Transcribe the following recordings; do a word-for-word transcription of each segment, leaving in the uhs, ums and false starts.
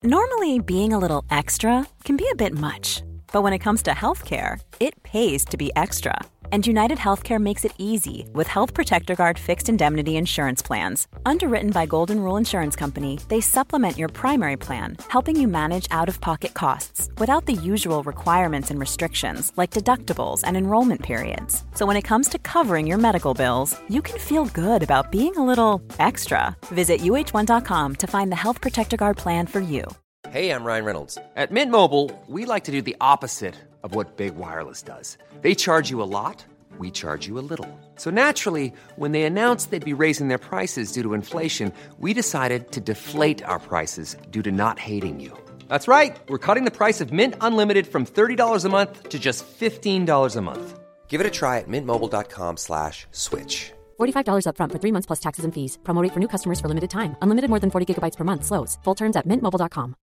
Normally, being a little extra can be a bit much, but when it comes to healthcare, it pays to be extra. And United Healthcare makes it easy with Health Protector Guard fixed indemnity insurance plans. Underwritten by Golden Rule Insurance Company, they supplement your primary plan, helping you manage out-of-pocket costs without the usual requirements and restrictions like deductibles and enrollment periods. So when it comes to covering your medical bills, you can feel good about being a little extra. Visit U H one dot com to find the Health Protector Guard plan for you. Hey, I'm Ryan Reynolds. At Mint Mobile, we like to do the opposite of what Big Wireless does. They charge you a lot, we charge you a little. So naturally, when they announced they'd be raising their prices due to inflation, we decided to deflate our prices due to not hating you. That's right. We're cutting the price of Mint Unlimited from thirty dollars a month to just fifteen dollars a month. Give it a try at mintmobile.com slash switch. forty-five dollars up front for three months plus taxes and fees. Promo rate for new customers for limited time. Unlimited more than forty gigabytes per month. Slows full terms at mint mobile dot com.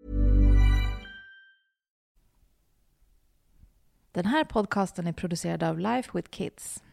Den här podcasten är producerad av Life with Kids.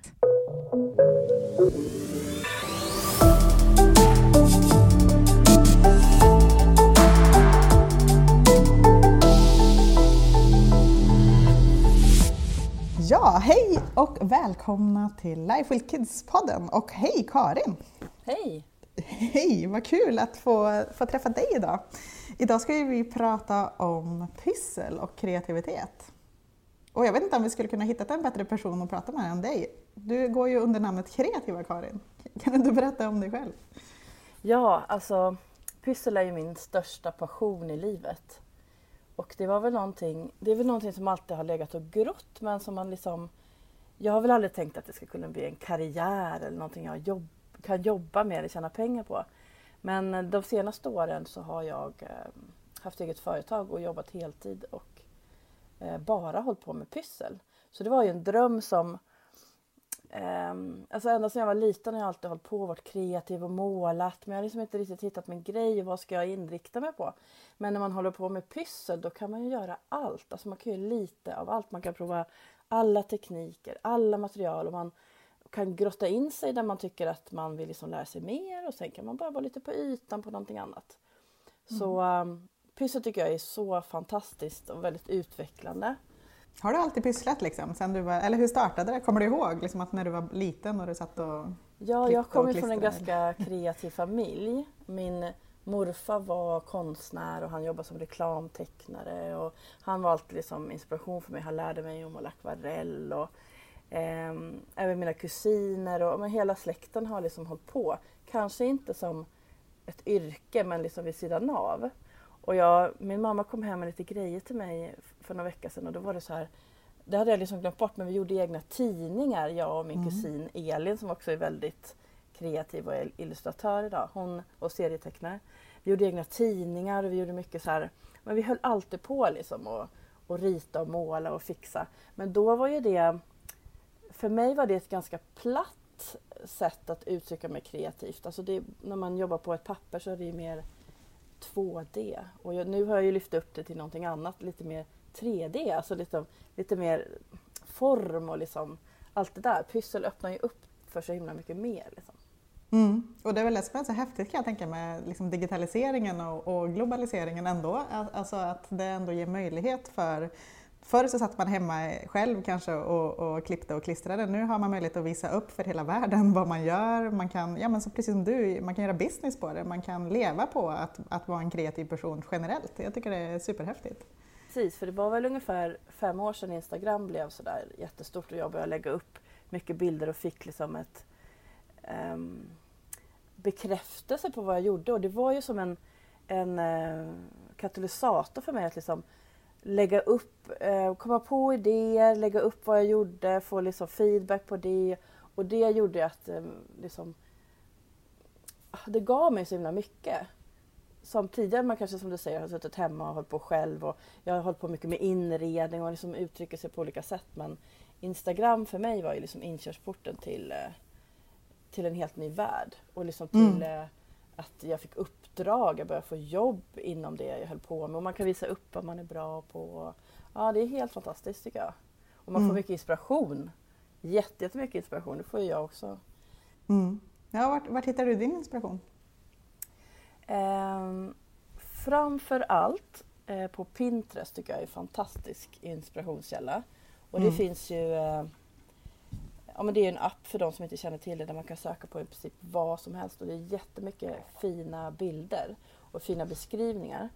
Ja, hej och välkomna till Life with Kids-podden. Och hej Karin! Hej! Hej, vad kul att få, få träffa dig idag. Idag ska vi prata om pyssel och kreativitet. Och jag vet inte om vi skulle kunna hitta en bättre person att prata med än dig. Du går ju under namnet Kreativa Karin. Kan du berätta om dig själv? Ja, alltså pyssel är ju min största passion i livet. Och det var väl någonting, det är väl någonting som alltid har legat och grott, men som man liksom, jag har väl aldrig tänkt att det ska kunna bli en karriär eller någonting jag jobb, kan jobba med eller tjäna pengar på. Men de senaste åren så har jag eh, haft eget företag och jobbat heltid och eh, bara hållit på med pyssel. Så det var ju en dröm som, eh, alltså ända sedan jag var liten har jag alltid hållit på och varit kreativ och målat. Men jag har liksom inte riktigt hittat min grej och vad ska jag inrikta mig på. Men när man håller på med pyssel då kan man ju göra allt. Alltså man kan ju lite av allt. Man kan prova alla tekniker, alla material och man kan grotta in sig där man tycker att man vill liksom lära sig mer. Och sen kan man bara vara lite på ytan på någonting annat. Mm. Så um, pyssel tycker jag är så fantastiskt och väldigt utvecklande. Har du alltid pysslat liksom? Sen du var, eller hur startade det? Kommer du ihåg liksom att när du var liten och du satt och Ja, jag kommer från en ganska kreativ familj. Min morfar var konstnär och han jobbade som reklamtecknare. Och han var alltid liksom inspiration för mig. Han lärde mig om akvarell och eh, även mina kusiner. Och men hela släkten har liksom hållit på. Kanske inte som ett yrke men liksom vid sidan av. Och jag, min mamma kom hem med lite grejer till mig för några veckor sedan och då var det så här, det hade jag liksom glömt bort, men vi gjorde egna tidningar, jag och min mm. kusin Elin som också är väldigt kreativ och illustratör idag, hon och serietecknare. Vi gjorde egna tidningar och vi gjorde mycket så här, men vi höll alltid på liksom och, och rita och måla och fixa. Men då var ju det, för mig var det ett ganska platt sätt att uttrycka mig kreativt. Alltså det, när man jobbar på ett papper så är det ju mer två D. Och jag, nu har jag ju lyft upp det till någonting annat, lite mer tre D. Alltså lite, lite mer form och liksom allt det där. Pyssel öppnar ju upp för så himla mycket mer. Liksom. Mm. Och det är väl det som är så häftigt kan jag tänka med liksom digitaliseringen och, och globaliseringen ändå. Alltså att det ändå ger möjlighet för... Förr så satt man hemma själv kanske och, och klippte och klistrade. Nu har man möjlighet att visa upp för hela världen vad man gör. Man kan, ja men så precis som du, man kan göra business på det. Man kan leva på att, att vara en kreativ person generellt. Jag tycker det är superhäftigt. Precis, för det var väl ungefär fem år sedan Instagram blev så där jättestort och jag började lägga upp mycket bilder och fick liksom ett um, bekräftelse på vad jag gjorde. Och det var ju som en, en uh, katalysator för mig att liksom lägga upp, eh, komma på idéer, lägga upp vad jag gjorde, få liksom feedback på det. Och det gjorde att eh, liksom, det gav mig så himla mycket. Som tidigare man kanske som du säger har suttit hemma och hållit på själv. Och jag har hållit på mycket med inredning och liksom uttrycker sig på olika sätt. Men Instagram för mig var ju liksom inkörsporten till, eh, till en helt ny värld. Och liksom till mm. eh, att jag fick uppdrag, jag började få jobb inom det jag höll på med. Och man kan visa upp vad man är bra på. Ja, det är helt fantastiskt tycker jag. Och man mm. får mycket inspiration. Jätte, jättemycket inspiration, det får ju jag också. Mm. Ja, vart, vart hittar du din inspiration? Um, framför allt eh, på Pinterest tycker jag är en fantastisk inspirationskälla. Och det Mm. finns ju, eh, ja men det är en app för de som inte känner till det där man kan söka på i princip vad som helst. Och det är jättemycket fina bilder och fina beskrivningar.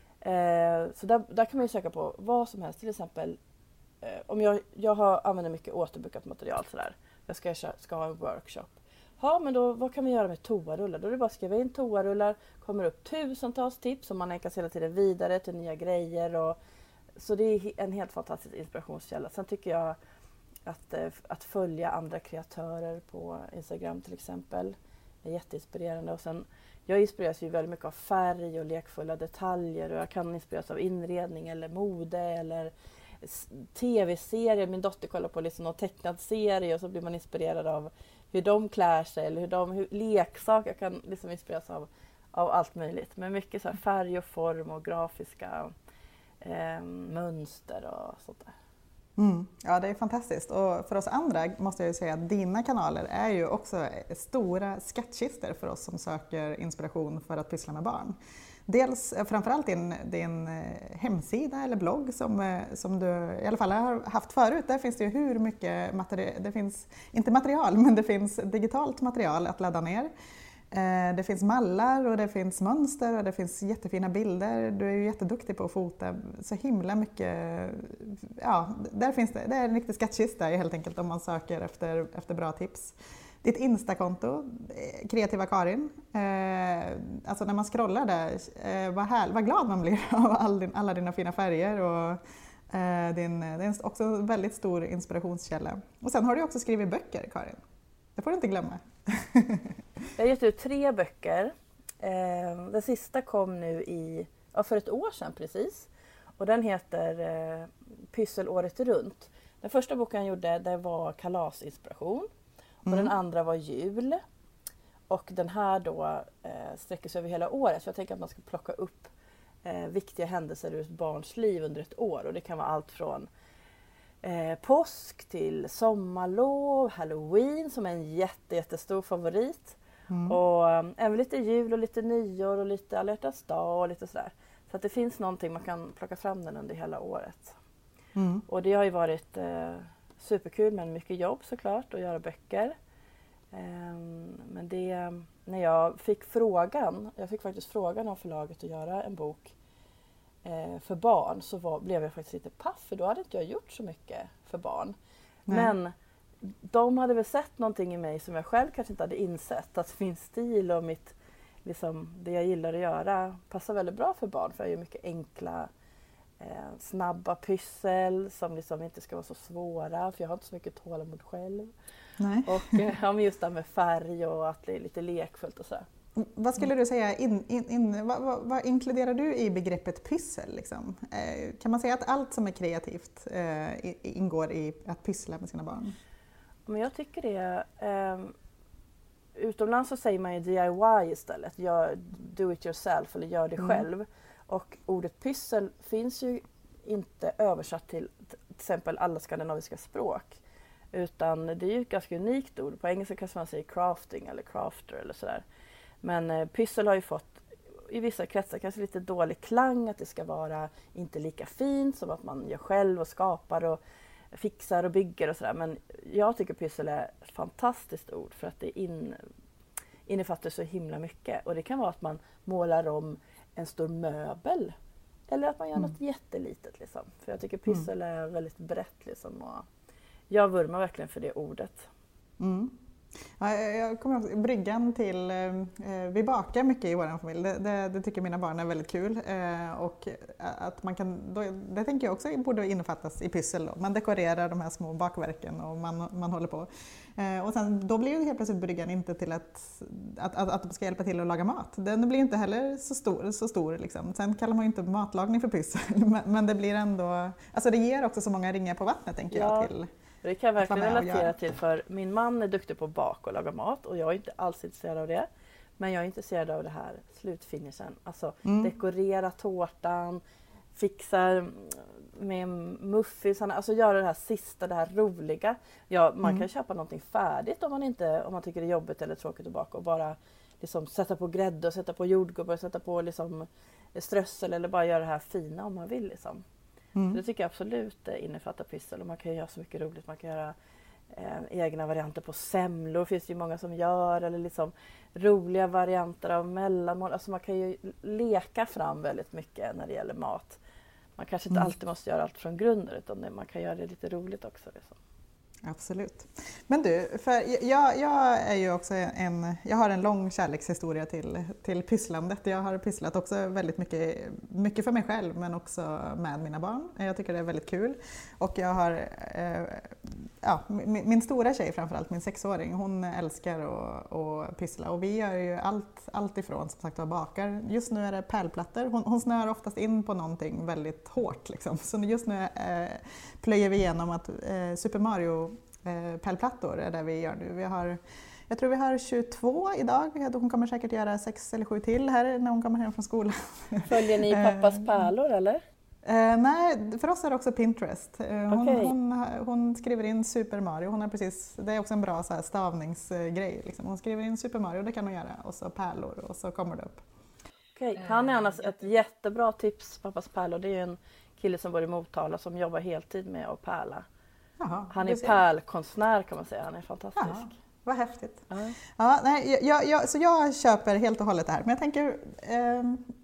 Eh, så där, där kan man ju söka på vad som helst, till exempel eh, om jag, jag har, använder mycket återbrukat material sådär. Jag ska, ska ha en workshop. Ja, men då, vad kan vi göra med toarullar? Då är det bara att skriva in toarullar, kommer upp tusentals tips som man länkas hela tiden vidare till nya grejer. Och, så det är en helt fantastisk inspirationskälla. Sen tycker jag att, att följa andra kreatörer på Instagram till exempel är jätteinspirerande. Och sen, jag inspireras ju väldigt mycket av färg och lekfulla detaljer och jag kan inspireras av inredning eller mode eller tv-serier. Min dotter kollar på liksom någon tecknad serie och så blir man inspirerad av hur de klär sig eller hur de, hur, leksaker. Jag kan liksom inspireras av, av allt möjligt. Men mycket så här färg och form och grafiska eh, mönster och sånt där. Mm. Ja, det är fantastiskt. Och för oss andra måste jag ju säga att dina kanaler är ju också stora skattkistor för oss som söker inspiration för att pyssla med barn. Dels framförallt din, din hemsida eller blogg som, som du i alla fall har haft förut. Där finns det ju hur mycket material, det finns inte material men det finns digitalt material att ladda ner. Det finns mallar och det finns mönster och det finns jättefina bilder. Du är ju jätteduktig på att fota så himla mycket. Ja, där finns det, det är en riktig skattkista helt enkelt om man söker efter, efter bra tips. Ditt Instakonto, Kreativa Karin, eh, alltså när man scrollar där, eh, vad, här, vad glad man blir av all din, alla dina fina färger. Och, eh, din, det är också en väldigt stor inspirationskälla. Och sen har du också skrivit böcker, Karin. Det får du inte glömma. Jag har gett ut tre böcker. Eh, den sista kom nu i, ja, för ett år sedan precis. Och den heter eh, Pyssel året runt. Den första boken jag gjorde det var kalasinspiration. Och mm. den andra var jul. Och den här då eh, sträcker sig över hela året. Så jag tänker att man ska plocka upp eh, viktiga händelser ur ett barns liv under ett år. Och det kan vara allt från eh, påsk till sommarlov, halloween som är en jätte, jättestor favorit. Mm. Och eh, även lite jul och lite nyår och lite alla hjärtans dag och lite sådär. Så att det finns någonting man kan plocka fram den under hela året. Mm. Och det har ju varit eh, superkul men mycket jobb såklart att göra böcker. Um, men det, när jag fick frågan, jag fick faktiskt frågan av förlaget att göra en bok eh, för barn så var, blev jag faktiskt lite paff för då hade inte jag gjort så mycket för barn. Nej. Men de hade väl sett någonting i mig som jag själv kanske inte hade insett. Att min stil och mitt, liksom, det jag gillar att göra passar väldigt bra för barn för jag gör mycket enkla Eh, snabba pyssel som liksom inte ska vara så svåra för jag har inte så mycket tålamod själv. Nej. Och eh, just det här med färg och att det är lite lekfullt och så. Vad skulle du säga, in, in, in, vad, vad, vad inkluderar du i begreppet pyssel? Liksom? Eh, kan man säga att allt som är kreativt eh, ingår i att pyssla med sina barn? Men jag tycker det. Eh, utomlands så säger man ju D I Y istället, gör, do it yourself eller gör det mm. själv. Och ordet pyssel finns ju inte översatt till till exempel alla skandinaviska språk. Utan det är ju ett ganska unikt ord. På engelska kanske man säger crafting eller crafter eller sådär. Men eh, pyssel har ju fått i vissa kretsar kanske lite dålig klang. Att det ska vara inte lika fint som att man gör själv och skapar och fixar och bygger och sådär. Men jag tycker pyssel är ett fantastiskt ord för att det in, innefattar så himla mycket. Och det kan vara att man målar om en stor möbel eller att man gör mm. något jättelitet liksom. För jag tycker pyssel är väldigt brett liksom och jag vurmar verkligen för det ordet. Mm. Ja, jag kommer ihåg bryggan till, eh, vi bakar mycket i vår familj, det, det, det tycker mina barn är väldigt kul eh, och att man kan, då, det tänker jag också borde innefattas i pyssel då. Man dekorerar de här små bakverken och man, man håller på. Eh, och sen då blir ju helt plötsligt bryggan inte till att, att, att, att de ska hjälpa till att laga mat. Den blir inte heller så stor, så stor liksom. Sen kallar man ju inte matlagning för pyssel men, men det blir ändå, alltså det ger också så många ringar på vattnet tänker ja. jag till. Det kan jag verkligen relatera till för min man är duktig på att baka och laga mat och jag är inte alls intresserad av det. Men jag är intresserad av det här slutfinishen. Alltså mm. dekorera tårtan, fixa med muffinsarna, alltså göra det här sista, det här roliga. Ja, man mm. kan köpa någonting färdigt om man, inte, om man tycker det är jobbigt eller tråkigt att baka och bara liksom sätta på grädde och sätta på jordgubbar och sätta på liksom strössel eller bara göra det här fina om man vill. Liksom. Mm. Så det tycker jag absolut innefattar pyssel och man kan göra så mycket roligt. Man kan göra eh, egna varianter på semlor, finns det ju många som gör, eller liksom roliga varianter av mellanmål. Alltså man kan ju leka fram väldigt mycket när det gäller mat. Man kanske inte mm. alltid måste göra allt från grunden utan man kan göra det lite roligt också. Liksom. Absolut. Men du, för jag, jag är ju också en, jag har en lång kärlekshistoria till, till pysslandet. Jag har pysslat också väldigt mycket, mycket för mig själv men också med mina barn. Jag tycker det är väldigt kul. Och jag har, eh, ja, min, min stora tjej framförallt, min sexåring, hon älskar att, att pyssla. Och vi gör ju allt, allt ifrån som sagt att bakar. Just nu är det pärlplattor. Hon, hon snör oftast in på någonting väldigt hårt. Liksom. Så just nu eh, plöjer vi igenom att eh, Super Mario Eh, pärlplattor är det vi gör nu. Vi har, jag tror vi har tjugotvå idag. Hon kommer säkert göra sex eller sju till här när hon kommer hem från skolan. Följer ni pappas pärlor eller? Eh, nej, för oss är det också Pinterest. Eh, hon, okay. hon, hon skriver in Super Mario. Hon har precis, det är också en bra så här, stavningsgrej. Liksom. Hon skriver in Super Mario, det kan hon göra. Och så pärlor och så kommer det upp. Okay. Han är annars ett jättebra tips, pappas pärlor. Det är ju en kille som bor i Motala som jobbar heltid med att pärla. Jaha, han är pärlkonstnär kan man säga, han är fantastisk. Jaha, vad häftigt. Uh-huh. Ja, nej, jag, jag, så jag köper helt och hållet det här. Men jag tänker, eh,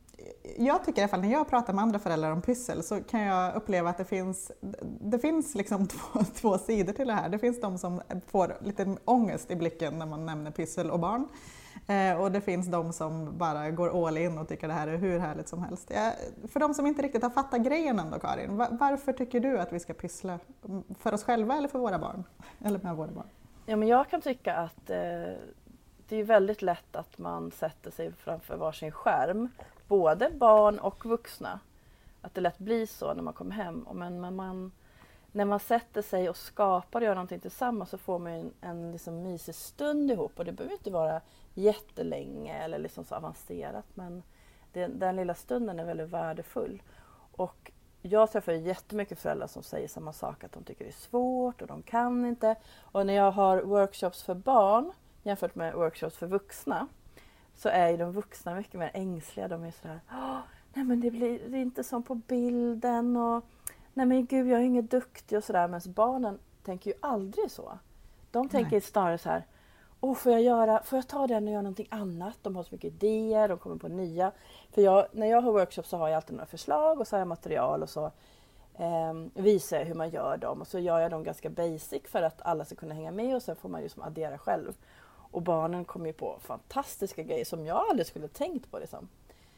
jag tycker i alla fall när jag pratar med andra föräldrar om pyssel så kan jag uppleva att det finns, det finns liksom två, två sidor till det här. Det finns de som får lite ångest i blicken när man nämner pyssel och barn. Eh, och det finns de som bara går all in och tycker det här är hur härligt som helst. Jag, för de som inte riktigt har fattat grejen ändå, Karin, var, varför tycker du att vi ska pyssla? För oss själva eller för våra barn? Eller med våra barn? Ja, men jag kan tycka att eh, det är väldigt lätt att man sätter sig framför varsin skärm. Både barn och vuxna. Att det lätt blir så när man kommer hem. Men när man, när man sätter sig och skapar och gör någonting tillsammans så får man en, en liksom mysig stund ihop. Och det behöver inte vara jättelänge eller liksom så avancerat. Men det, den lilla stunden är väldigt värdefull. Och jag träffar jättemycket föräldrar som säger samma sak. Att de tycker det är svårt och de kan inte. Och när jag har workshops för barn jämfört med workshops för vuxna. Så är ju de vuxna mycket mer ängsliga. De är sådär, nej men det blir det är inte som på bilden. Och nej men gud, jag är inget duktig och sådär. Men barnen tänker ju aldrig så. De tänker nej. Snarare så här, åh får jag göra, får jag ta den och göra någonting annat? De har så mycket idéer, de kommer på nya. För jag, när jag har workshops så har jag alltid några förslag och så har jag material och så eh, visar jag hur man gör dem. Och så gör jag dem ganska basic för att alla ska kunna hänga med och sen får man ju som addera själv. Och barnen kommer ju på fantastiska grejer som jag aldrig skulle tänkt på. Liksom.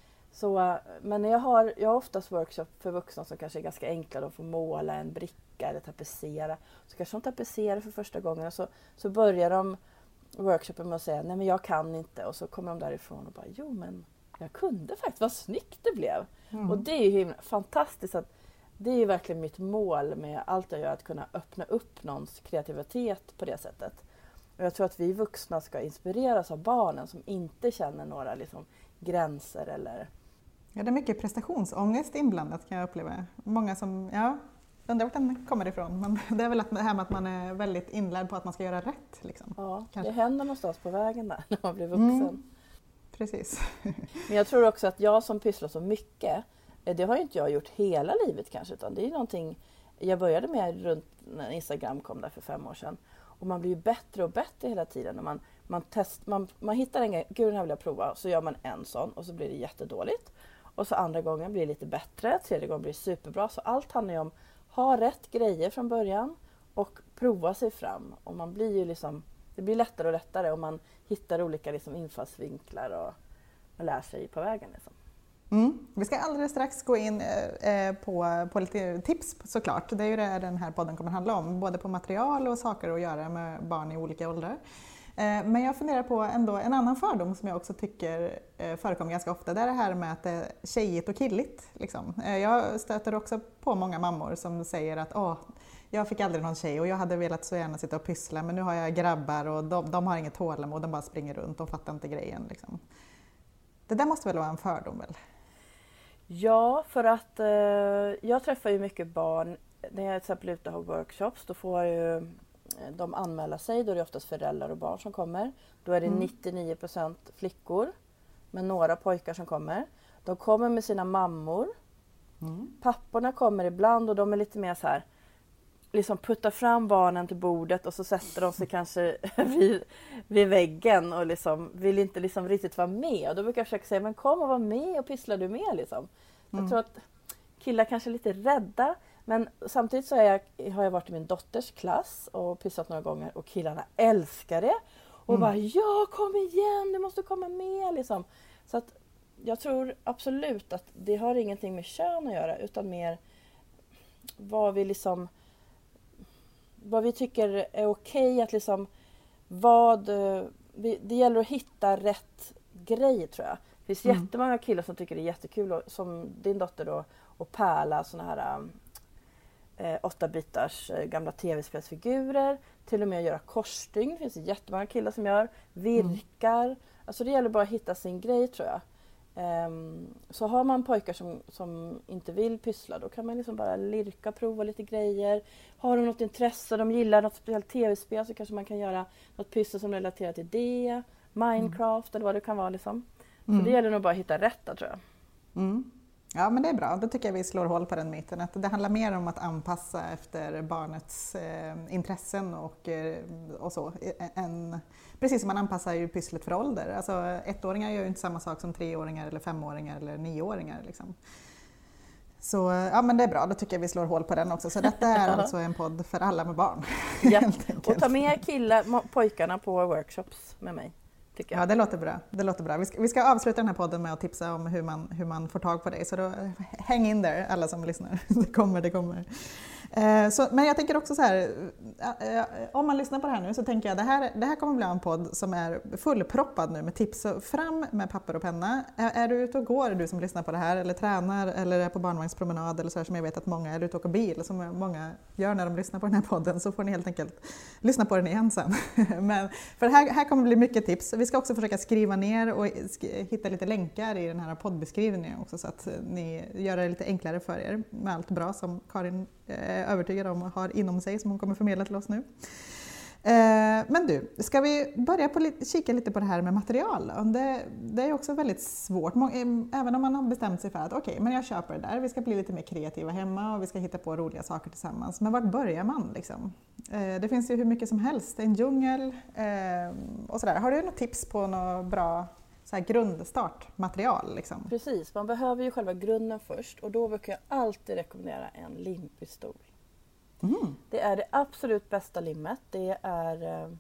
Så, men jag har, jag har oftast workshop för vuxna som kanske är ganska enkla. De får måla en bricka eller tapetsera. Så kanske de tapetserar för första gången och så, så börjar de workshopen med att säga nej men jag kan inte. Och så kommer de därifrån och bara jo men jag kunde faktiskt, vad snyggt det blev. Mm. Och det är ju himla, fantastiskt att det är ju verkligen mitt mål med allt jag gör, att kunna öppna upp någons kreativitet på det sättet. Och jag tror att vi vuxna ska inspireras av barnen som inte känner några liksom, gränser eller... Ja, det är mycket prestationsångest inblandat kan jag uppleva. Många som, ja, undrar vart den kommer ifrån. Men det är väl att det här med att man är väldigt inlärd på att man ska göra rätt. Liksom. Ja, kanske. Det händer någonstans på vägen där när man blir vuxen. Mm, precis. Men jag tror också att jag som pysslar så mycket, det har ju inte jag gjort hela livet kanske, utan det är någonting jag började med runt när Instagram kom där för fem år sedan. Och man blir ju bättre och bättre hela tiden. När man, man, test, man, man hittar en grej, gud den här vill jag prova. Så gör man en sån och så blir det jättedåligt. Och så andra gången blir det lite bättre. Tredje gången blir det superbra. Så allt handlar ju om att ha rätt grejer från början. Och prova sig fram. Och man blir ju liksom, det blir lättare och lättare. Och man hittar olika liksom infallsvinklar. Och man lär sig på vägen liksom. Mm. Vi ska alldeles strax gå in eh, på, på lite tips såklart. Det är ju det den här podden kommer handla om. Både på material och saker att göra med barn i olika åldrar. Eh, men jag funderar på ändå en annan fördom som jag också tycker eh, förekommer ganska ofta. Det är det här med att det är tjejigt och killigt. Liksom. Eh, jag stöter också på många mammor som säger att åh, jag fick aldrig någon tjej och jag hade velat så gärna sitta och pyssla. Men nu har jag grabbar och de, de har inget tålamod. De bara springer runt och fattar inte grejen. Liksom. Det där måste väl vara en fördom väl? Ja, för att eh, jag träffar ju mycket barn. När jag till exempel är ute och har workshops, då får jag ju de anmäler sig, då är det oftast föräldrar och barn som kommer. Då är det mm. nittionio procent flickor, men några pojkar som kommer. De kommer med sina mammor. Mm. Papporna kommer ibland och de är lite mer så här, liksom puttar fram barnen till bordet och så sätter de sig kanske vid, vid väggen och liksom vill inte liksom riktigt vara med. Och då brukar jag försöka säga, men kom och var med och pysslar du med liksom. Mm. Jag tror att killar kanske är lite rädda, men samtidigt så är jag, har jag varit i min dotters klass och pysslat några gånger och killarna älskar det. Och mm. bara, ja kom igen, du måste komma med liksom. Så att jag tror absolut att det har ingenting med kön att göra, utan mer vad vi liksom vad vi tycker är okej att liksom vad vi, det gäller att hitta rätt grej, tror jag. Det finns mm. jättemånga killar som tycker det är jättekul och, som din dotter då, och pärla såna här eh, åtta bitars eh, gamla tv-spelsfigurer, till och med att göra korsstygn. Det finns jättemånga killar som gör virkar. Mm. Alltså det gäller bara att hitta sin grej, tror jag. Um, så har man pojkar som, som inte vill pyssla, då kan man liksom bara lirka, prova lite grejer. Har de något intresse, de gillar något speciellt tv-spel, så kanske man kan göra något pyssel som relaterar till det. Minecraft mm. eller vad det kan vara liksom. Mm. Så det gäller nog bara att hitta rätt, tror jag. Mm. Ja, men det är bra. Då tycker jag vi slår hål på den myten. Att det handlar mer om att anpassa efter barnets eh, intressen och, eh, och så. En, precis som man anpassar ju pysslet för ålder. Alltså, ettåringar gör ju inte samma sak som treåringar eller femåringar eller nioåringar. Liksom. Så ja, men det är bra. Då tycker jag vi slår hål på den också. Så detta är alltså en podd för alla med barn. Ja. Och ta med killar, pojkarna på workshops med mig. Ja, det låter bra. Det låter bra. Vi ska, vi ska avsluta den här podden med att tipsa om hur man, hur man får tag på dig. Så då, häng in där, alla som lyssnar. Det kommer, det kommer. Eh, så, men jag tänker också så här, eh, om man lyssnar på det här nu så tänker jag det här, det här kommer bli en podd som är fullproppad nu med tips. Så fram med papper och penna. Är, är du ute och går, du som lyssnar på det här, eller tränar, eller är på barnvagnspromenad, eller så här, som jag vet att många är ute och åker bil, som många gör när de lyssnar på den här podden, så får ni helt enkelt lyssna på den igen sen. Men, för här, här kommer bli mycket tips. Vi ska också försöka skriva ner och hitta lite länkar i den här poddbeskrivningen också, så att ni gör det lite enklare för er med allt bra som Karin är övertygad om och har inom sig, som hon kommer förmedla till oss nu. Men du, ska vi börja på, kika lite på det här med material? Det, det är också väldigt svårt, även om man har bestämt sig för att okej, okay, men jag köper det där, vi ska bli lite mer kreativa hemma och vi ska hitta på roliga saker tillsammans. Men vart börjar man liksom? Det finns ju hur mycket som helst, en djungel och sådär. Har du något tips på något bra så här grundstartmaterial? Liksom? Precis, man behöver ju själva grunden först, och då brukar jag alltid rekommendera en limpistol. Mm. Det är det absolut bästa limmet. Det är eh,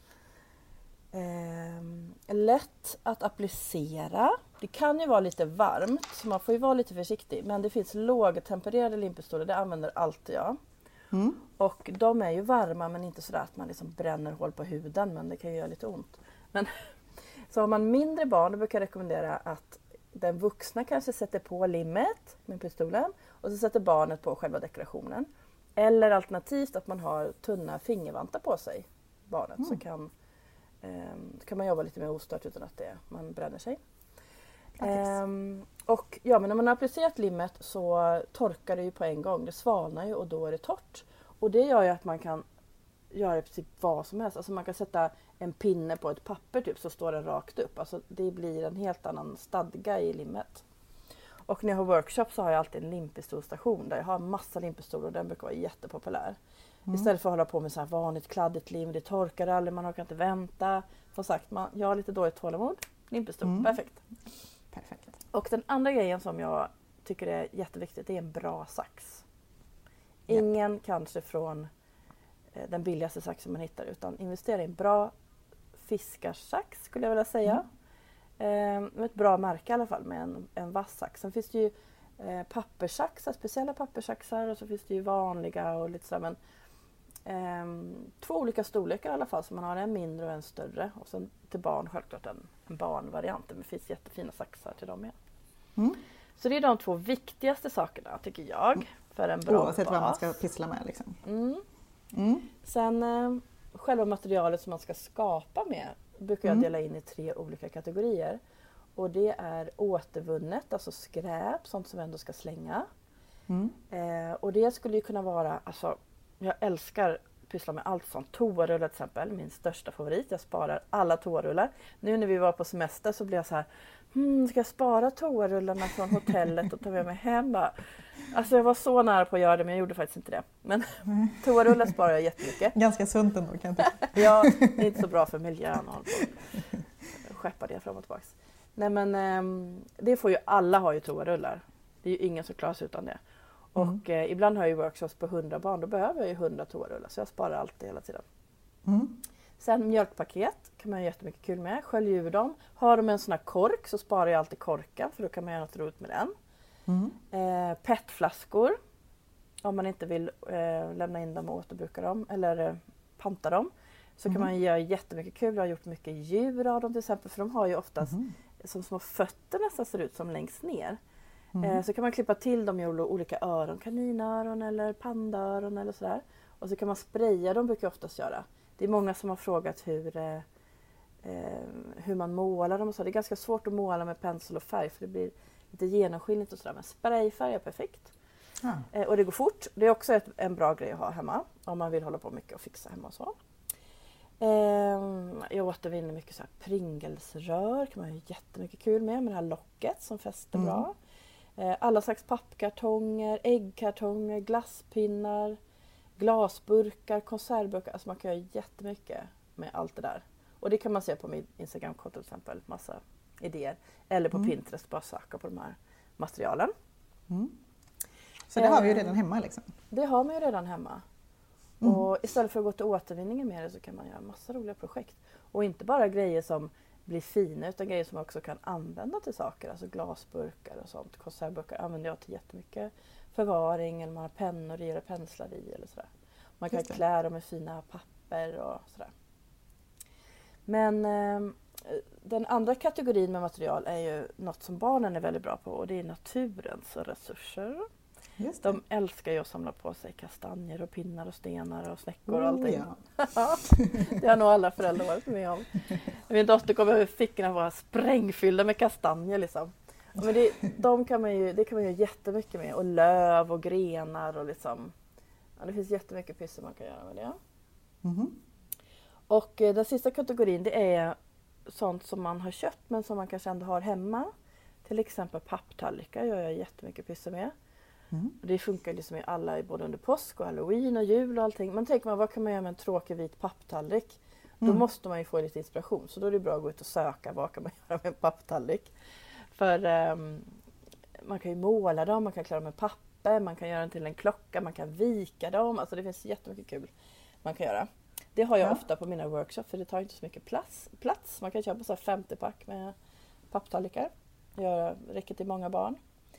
eh, lätt att applicera. Det kan ju vara lite varmt, så man får ju vara lite försiktig. Men det finns lågtempererade limpistoler, det använder alltid jag. Mm. Och de är ju varma, men inte sådär att man liksom bränner hål på huden, men det kan ju göra lite ont. Men så har man mindre barn, då brukar jag rekommendera att den vuxna kanske sätter på limmet med pistolen och så sätter barnet på själva dekorationen. Eller alternativt att man har tunna fingervantar på sig, barnet, mm. så kan, eh, kan man jobba lite mer ostört utan att det, man bränner sig. Eh, och ja, men när man har applicerat limmet så torkar det ju på en gång, det svalnar ju och då är det torrt. Och det gör ju att man kan göra i princip vad som helst. Alltså man kan sätta en pinne på ett papper typ, så står den rakt upp. Alltså det blir en helt annan stadga i limmet. Och när jag har workshop så har jag alltid en limpistolstation där jag har massa limpistoler, och den brukar vara jättepopulär. Mm. Istället för att hålla på med så här vanligt kladdigt lim, det torkar aldrig, man orkar inte vänta. Som sagt, man, jag har lite dåligt tålamod. Limpistol, mm. perfekt. Perfekt. Och den andra grejen som jag tycker är jätteviktigt, det är en bra sax. Ingen yep. kanske från eh, den billigaste saxen man hittar, utan investera i en bra fiskarsax skulle jag vilja säga. Mm. Eh, ett bra märke i alla fall, med en, en vass sax. Sen finns det ju eh, papperssaxar, speciella papperssaxar, och så finns det ju vanliga och lite så, men eh, två olika storlekar i alla fall, så man har en mindre och en större, och sen till barn självklart en, en barnvariant, men det finns jättefina saxar till dem med. Mm. Så det är de två viktigaste sakerna tycker jag för en bra oavsett vad man ska pyssla med liksom. Mm. Mm. Sen eh, själva materialet som man ska skapa med brukar jag dela in i tre olika kategorier. Och det är återvunnet, alltså skräp, sånt som ändå ska slänga. Mm. Eh, och det skulle ju kunna vara, alltså jag älskar pyssla med allt sånt. Toarullar till exempel, min största favorit. Jag sparar alla toarullar. Nu när vi var på semester så blev jag så här, hmm, ska jag spara toarullarna från hotellet och ta med mig hem? Alltså jag var så nära på att göra det, men jag gjorde faktiskt inte det. Men mm. toarullar sparar jag jättemycket. Ganska sunt ändå kan jag tycka. Ja, det är inte så bra för miljön att skeppa det fram och tillbaka. Nej men eh, det får ju, alla har ju toarullar. Det är ju ingen som klarar sig utan det. Mm. Och eh, ibland har jag ju workshops på hundra barn, då behöver jag ju hundra toarullar. Så jag sparar alltid hela tiden. Mm. Sen mjölkpaket kan man göra jättemycket kul med. Skölj ur dem. Har de en sån här kork så sparar jag alltid korken, för då kan man göra något roligt med den. Mm. Eh, petflaskor. Om man inte vill eh, lämna in dem och återbruka dem eller eh, panta dem. Så mm. kan man göra jättemycket kul. Jag har gjort mycket djur av dem till exempel. För de har ju oftast mm. som små fötter nästan ser ut som längst ner. Mm. Eh, så kan man klippa till dem i olika öron. Kaninöron eller pandaöron eller sådär. Och så kan man spraya dem, brukar jag oftast göra. Det är många som har frågat hur, eh, hur man målar dem och så. Det är ganska svårt att måla med pensel och färg för det blir lite genomskinligt och sådär. Men sprayfärg är perfekt. Mm. Eh, och det går fort. Det är också ett, en bra grej att ha hemma. Om man vill hålla på mycket och fixa hemma och så. Eh, jag återvinner mycket så här Pringles-rör. Kan man ha jättemycket kul med. Med det här locket som fäster mm. bra. Eh, alla slags pappkartonger, äggkartonger, glasspinnar. Glasburkar, konservburkar. Alltså man kan göra jättemycket med allt det där. Och det kan man se på min Instagram-konto till exempel. Massa idéer. Eller på mm. Pinterest, bara söka på de här materialen. Mm. Så det har vi ju redan hemma liksom? Det har man ju redan hemma. Mm. Och istället för att gå till återvinningen med det så kan man göra massa roliga projekt. Och inte bara grejer som blir fina utan grejer som man också kan använda till saker. Alltså glasburkar och sånt. Konservburkar använder jag till jättemycket. Förvaring eller man har pennor i eller penslar i eller sådär. Man kan klä dem med fina papper och sådär. Men eh, den andra kategorin med material är ju något som barnen är väldigt bra på och det är naturens resurser. Just det. De älskar ju att samla på sig kastanjer och pinnar och stenar och snäckor och oh, allting. Ja. Det har nog alla föräldrar varit med om. Min dotter kommer över fickorna vara sprängfyllda med kastanjer liksom. Men det, de kan man ju, det kan man göra jättemycket med. Och löv och grenar och liksom. Ja, det finns jättemycket pyssel man kan göra med det. Mm-hmm. Och eh, den sista kategorin det är sånt som man har köpt men som man kanske ändå har hemma. Till exempel papptallrikar gör jag jättemycket pyssel med. Mm. Det funkar liksom i alla, både under påsk och halloween och jul och allting. Men tänker man, vad kan man göra med en tråkig vit papptallrik? Mm. Då måste man ju få lite inspiration. Så då är det bra att gå ut och söka vad kan man göra med en papptallrik. För um, man kan ju måla dem, man kan klara dem med papper, man kan göra den till en klocka, man kan vika dem. Alltså det finns jättemycket kul man kan göra. Det har jag ja. ofta på mina workshops för det tar inte så mycket plats. plats. Man kan köpa så här femtio pack med papptallrikar. Det räcker till många barn.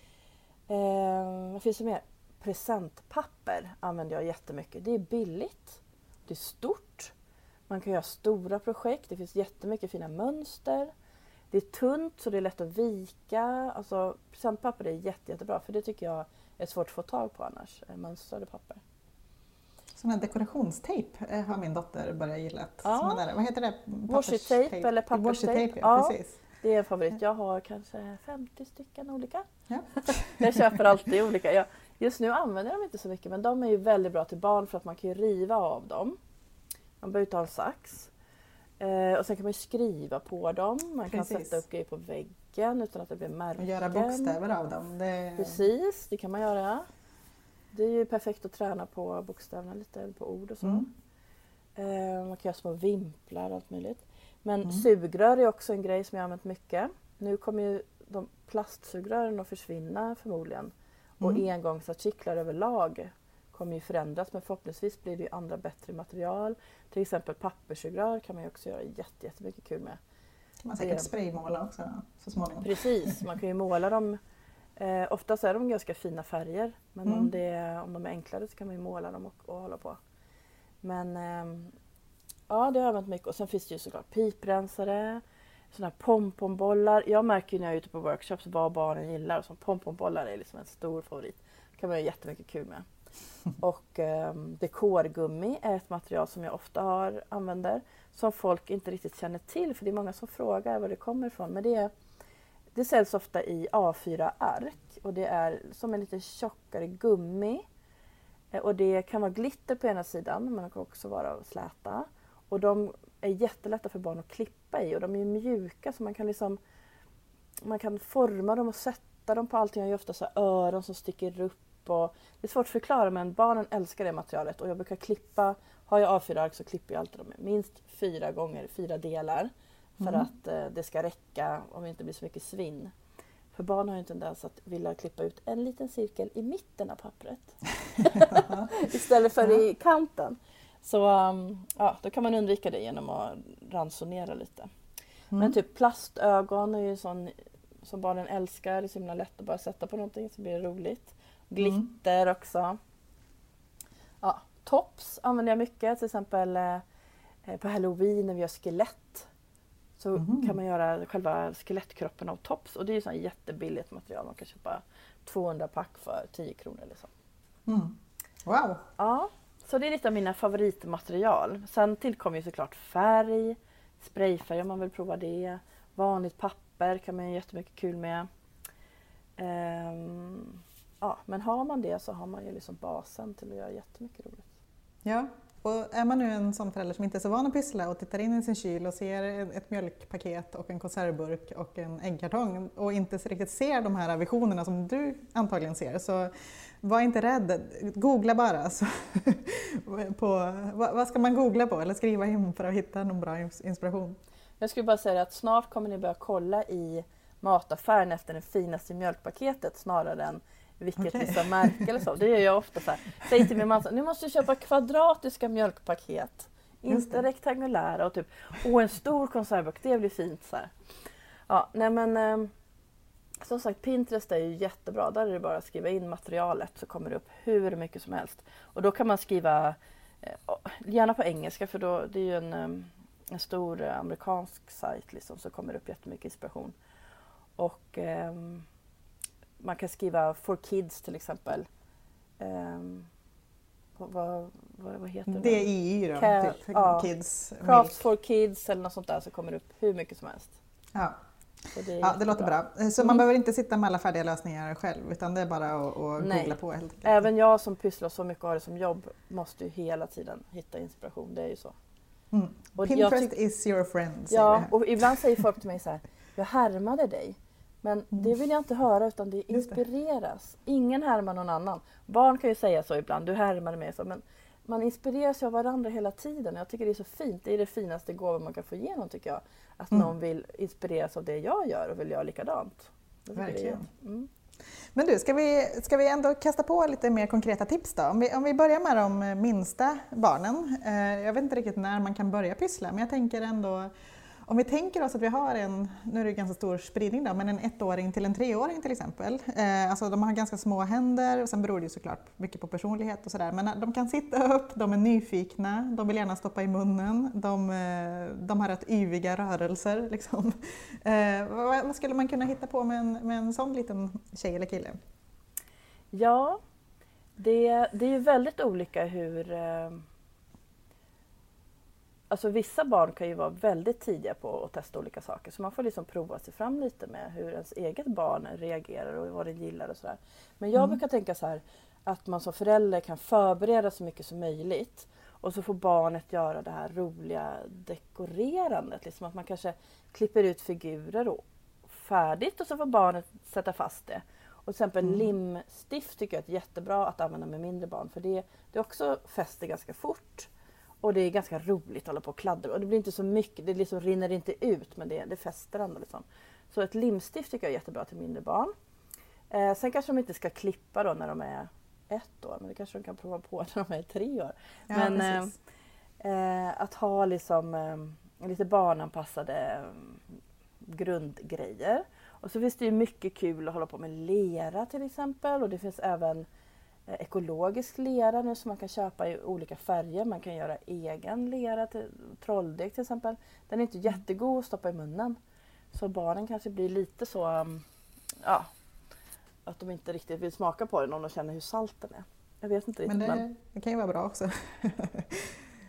Eh, vad finns det mer? Presentpapper använder jag jättemycket. Det är billigt. Det är stort. Man kan göra stora projekt. Det finns jättemycket fina mönster. Det är tunt så det är lätt att vika. Alltså presentpapper är jätte, jättebra för det tycker jag är svårt att få tag på annars. Mönstrade papper. Sån här dekorationstejp har min dotter börjat gilla. Ja. Där, vad heter det? Washi-tape eller papperstejp. Ja, precis. Det är en favorit. Jag har kanske femtio stycken olika. Ja. Jag köper alltid olika. Jag, just nu använder jag dem inte så mycket men de är ju väldigt bra till barn för att man kan ju riva av dem. Man behöver ta en sax. Eh, och sen kan man ju skriva på dem. Man kan Precis. sätta upp grejer på väggen utan att det blir märken. Och göra bokstäver av dem. Det... Precis, det kan man göra. Det är ju perfekt att träna på bokstäverna lite, eller på ord och så. Mm. Eh, man kan göra små vimplar och allt möjligt. Men mm. sugrör är också en grej som jag har använt mycket. Nu kommer ju de plastsugrören att försvinna förmodligen. Och mm. engångsartiklar överlag kommer ju förändras. Men förhoppningsvis blir det ju andra bättre material. Till exempel papperssugrör kan man ju också göra jätte, jättemycket kul med. Kan man säkert spraymåla också så småningom. Precis, man kan ju måla dem. Eh, oftast är de ganska fina färger. Men mm. om, det, om de är enklare så kan man ju måla dem och, och hålla på. Men... Eh, Ja, det har jag använt mycket. Och sen finns det ju såklart piprensare, såna här pompombollar. Jag märker ju när jag är ute på workshops vad barnen gillar. Och som pompombollar är liksom en stor favorit. Det kan man göra jättemycket kul med. Och eh, dekorgummi är ett material som jag ofta har, använder. Som folk inte riktigt känner till. För det är många som frågar var det kommer ifrån. Men det, är, det säljs ofta i A fyra ark. Och det är som en lite tjockare gummi. Och det kan vara glitter på ena sidan, men det kan också vara släta. Och de är jättelätta för barn att klippa i och de är mjuka så man kan liksom man kan forma dem och sätta dem på allting. Jag har ju ofta så här öron som sticker upp och det är svårt att förklara men barnen älskar det materialet och jag brukar klippa, har jag A fyra ark så klipper jag alltid dem minst fyra gånger, fyra delar för mm. att eh, det ska räcka om det inte blir så mycket svinn. För barn har ju en tendens att vilja klippa ut en liten cirkel i mitten av pappret istället för i kanten. Så um, ja, då kan man undvika det genom att ransonera lite. Mm. Men typ plastögon är ju sån som barnen älskar. Det är så himla lätt att bara sätta på någonting så blir det roligt. Glitter mm. också. Ja, tops använder jag mycket. Till exempel eh, på Halloween när vi gör skelett. Så mm. kan man göra själva skelettkroppen av tops. Och det är ju sån jättebilligt material. Man kan köpa tvåhundra pack för tio kronor eller så. Mm. Wow! Ja. Så det är lite av mina favoritmaterial. Sen tillkommer ju såklart färg, sprayfärg om man vill prova det. Vanligt papper kan man göra jättemycket kul med. Ehm, ja, men har man det så har man ju liksom basen till att göra jättemycket roligt. Ja, och är man nu en sån förälder som inte är så van att pyssla och tittar in i sin kyl och ser ett mjölkpaket och en konservburk och en äggkartong och inte riktigt ser de här visionerna som du antagligen ser, så var inte rädd. Googla bara. Så på, vad, vad ska man googla på eller skriva in för att hitta någon bra inspiration? Jag skulle bara säga att snart kommer ni börja kolla i mataffären efter det finaste mjölkpaketet snarare än vilket okay. vissa märke eller så. Det gör jag ofta så här. Säger till min man, nu måste du köpa kvadratiska mjölkpaket. Inte rektangulära och typ, åh en stor konservburk, det blir fint så här. Ja, nej men eh, som sagt Pinterest är ju jättebra. Där är det bara att skriva in materialet så kommer det upp hur mycket som helst. Och då kan man skriva, eh, gärna på engelska för då det är ju en, en stor eh, amerikansk sajt liksom så kommer det upp jättemycket inspiration. Och eh, man kan skriva for kids till exempel. Um, vad, vad, vad heter det? D I Y då, Ka- typ. Ja, Kids. Crafts for kids eller något sånt där så kommer det upp hur mycket som helst. Ja, det, ja, det låter bra. Så mm. man behöver inte sitta med alla färdiga lösningar själv utan det är bara att, att googla på helt enkelt. Även jag som pysslar så mycket och har det som jobb måste ju hela tiden hitta inspiration, det är ju så. Mm. Pinterest ty- is your friend. Ja, och ibland säger folk till mig så här, jag härmade dig. Men mm. det vill jag inte höra utan det inspireras. Ingen härmar någon annan. Barn kan ju säga så ibland, du härmar mig så. Men man inspireras av varandra hela tiden. Jag tycker det är så fint. Det är det finaste gåvan man kan få igenom tycker jag. Att mm. någon vill inspireras av det jag gör och vill göra likadant. Verkligen. Mm. Men du, ska vi, ska vi ändå kasta på lite mer konkreta tips då? Om vi, om vi börjar med de minsta barnen. Eh, jag vet inte riktigt när man kan börja pyssla men jag tänker ändå om vi tänker oss att vi har en, nu är det ganska stor spridning då, men en ettåring till en treåring till exempel. Eh, alltså de har ganska små händer och sen beror det ju såklart mycket på personlighet och sådär. Men de kan sitta upp, de är nyfikna, de vill gärna stoppa i munnen, de, de har rätt yviga rörelser. Liksom. Eh, vad, vad skulle man kunna hitta på med en, med en sån liten tjej eller kille? Ja, det, det är ju väldigt olika hur... Eh... Alltså vissa barn kan ju vara väldigt tidiga på att testa olika saker så man får liksom prova sig fram lite med hur ens eget barn reagerar och vad det gillar och sådär. Men jag mm. brukar tänka så här att man som förälder kan förbereda så mycket som möjligt och så får barnet göra det här roliga dekorerandet. Liksom att man kanske klipper ut figurer och färdigt och så får barnet sätta fast det. Och till exempel mm. limstift tycker jag är jättebra att använda med mindre barn för det, det också fäster ganska fort. Och det är ganska roligt att hålla på och kladdra. Och det blir inte så mycket, det liksom rinner inte ut men det, det fäster ändå. Liksom. Så ett limstift tycker jag är jättebra till mindre barn. Eh, sen kanske de inte ska klippa då när de är ett år. Men det kanske de kan prova på när de är tre år. Ja, men eh, eh, att ha liksom, eh, lite barnanpassade eh, grundgrejer. Och så finns det ju mycket kul att hålla på med lera till exempel. Och det finns även ekologisk lera nu som man kan köpa i olika färger. Man kan göra egen lera, till trolldeg till exempel. Den är inte jättegod att stoppa i munnen. Så barnen kanske blir lite så, ja, att de inte riktigt vill smaka på den om de känner hur salt den är. Jag vet inte riktigt. Men det, men... det kan ju vara bra också.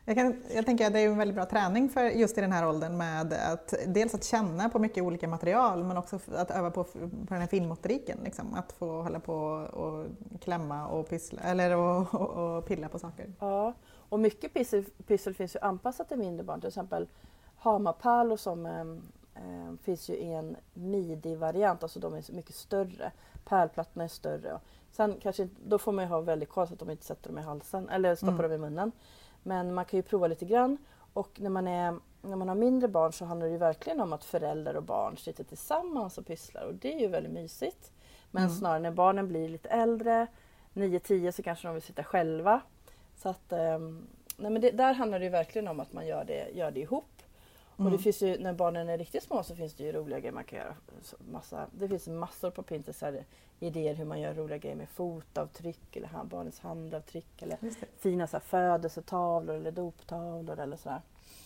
Jag, kan, jag tänker att det är en väldigt bra träning för just i den här åldern med att dels att känna på mycket olika material men också att öva på, på den här finmotoriken. Liksom. Att få hålla på och klämma och pyssla eller och, och, och pilla på saker. Ja, och mycket pyssel, pyssel finns ju anpassat till mindre barn. Till exempel Hamapärlor som eh, finns ju i en midi-variant, alltså de är mycket större. Pärlplattorna är större. Sen kanske, då får man ju ha väldigt koll så att de inte sätter dem i halsen eller stoppar mm. dem i munnen. Men man kan ju prova lite grann och när man, är, när man har mindre barn så handlar det ju verkligen om att föräldrar och barn sitter tillsammans och pysslar och det är ju väldigt mysigt. Men mm. snarare när barnen blir lite äldre, nio tio så kanske de vill sitta själva. Så att, um, nej men det, där handlar det ju verkligen om att man gör det, gör det ihop. Mm. Och det finns ju, när barnen är riktigt små så finns det ju roliga grejer man kan göra. Massa, det finns massor på Pinterest här, idéer hur man gör roliga grejer med fotavtryck eller barnets handavtryck eller fina så här, födelsetavlor eller doptavlor eller sådär.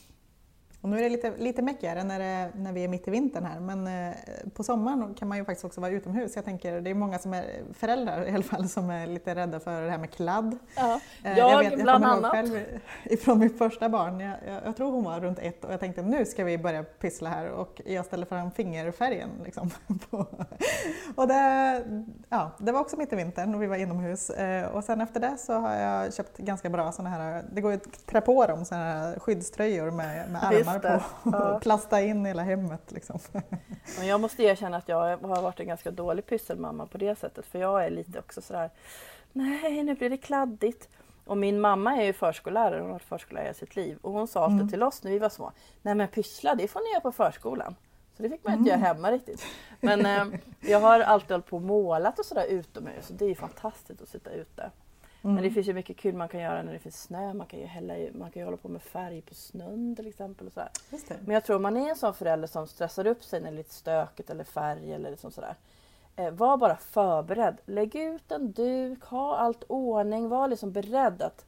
Och nu är det lite, lite mäckigare när, det, när vi är mitt i vintern här, men eh, på sommaren kan man ju faktiskt också vara utomhus. Jag tänker, det är många som är föräldrar i alla fall som är lite rädda för det här med kladd. Ja, eh, jag, jag, vet, jag bland annat. Själv ifrån mitt första barn, jag, jag, jag tror hon var runt ett och jag tänkte nu ska vi börja pyssla här och jag ställde fram fingerfärgen. Liksom, på. Och det, ja, det var också mitt i vintern och vi var inomhus. Eh, och sen efter det så har jag köpt ganska bra såna här, det går ju att trä på dem, såna här skyddströjor med, med armar på ja. Och plasta in hela hemmet. Liksom. Men jag måste erkänna att jag har varit en ganska dålig pysselmamma på det sättet. För jag är lite också sådär, nej nu blir det kladdigt. Och min mamma är ju förskollärare, hon har varit förskollärare i sitt liv. Och hon sa alltid mm. till oss när vi var små, nej men pyssla det får ni göra på förskolan. Så det fick man inte mm. göra hemma riktigt. Men eh, jag har alltid hållit på och målat och sådär utomhus. Och det är ju fantastiskt att sitta ute. Mm. Men det finns ju mycket kul man kan göra när det finns snö. Man kan ju, hälla, man kan ju hålla på med färg på snön till exempel. Och sådär. Just det. Men jag tror man är en sån förälder som stressar upp sig när det är lite stökigt eller färg eller liksom sådär. Eh, var bara förberedd. Lägg ut en duk, ha allt ordning. Var liksom beredd att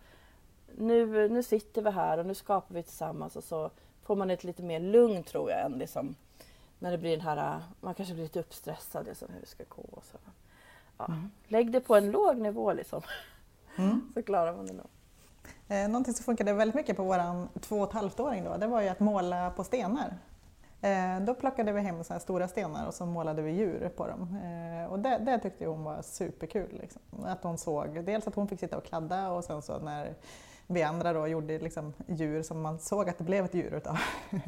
nu, nu sitter vi här och nu skapar vi tillsammans. Och så får man ett lite mer lugn tror jag än liksom, när det blir den här, man kanske blir lite uppstressad liksom, hur det ska gå. Och så. Ja. Mm. Lägg det på en låg nivå liksom. Mm. Så klarar man det nog. Eh, någonting som funkade väldigt mycket på våran två och ett halvt-åring då, det var ju att måla på stenar. Eh, då plockade vi hem så här stora stenar och så målade vi djur på dem. Eh, och det, det tyckte hon var superkul. Liksom. Att hon såg, dels att hon fick sitta och kladda och sen så när vi andra då gjorde liksom djur som man såg att det blev ett djur utav.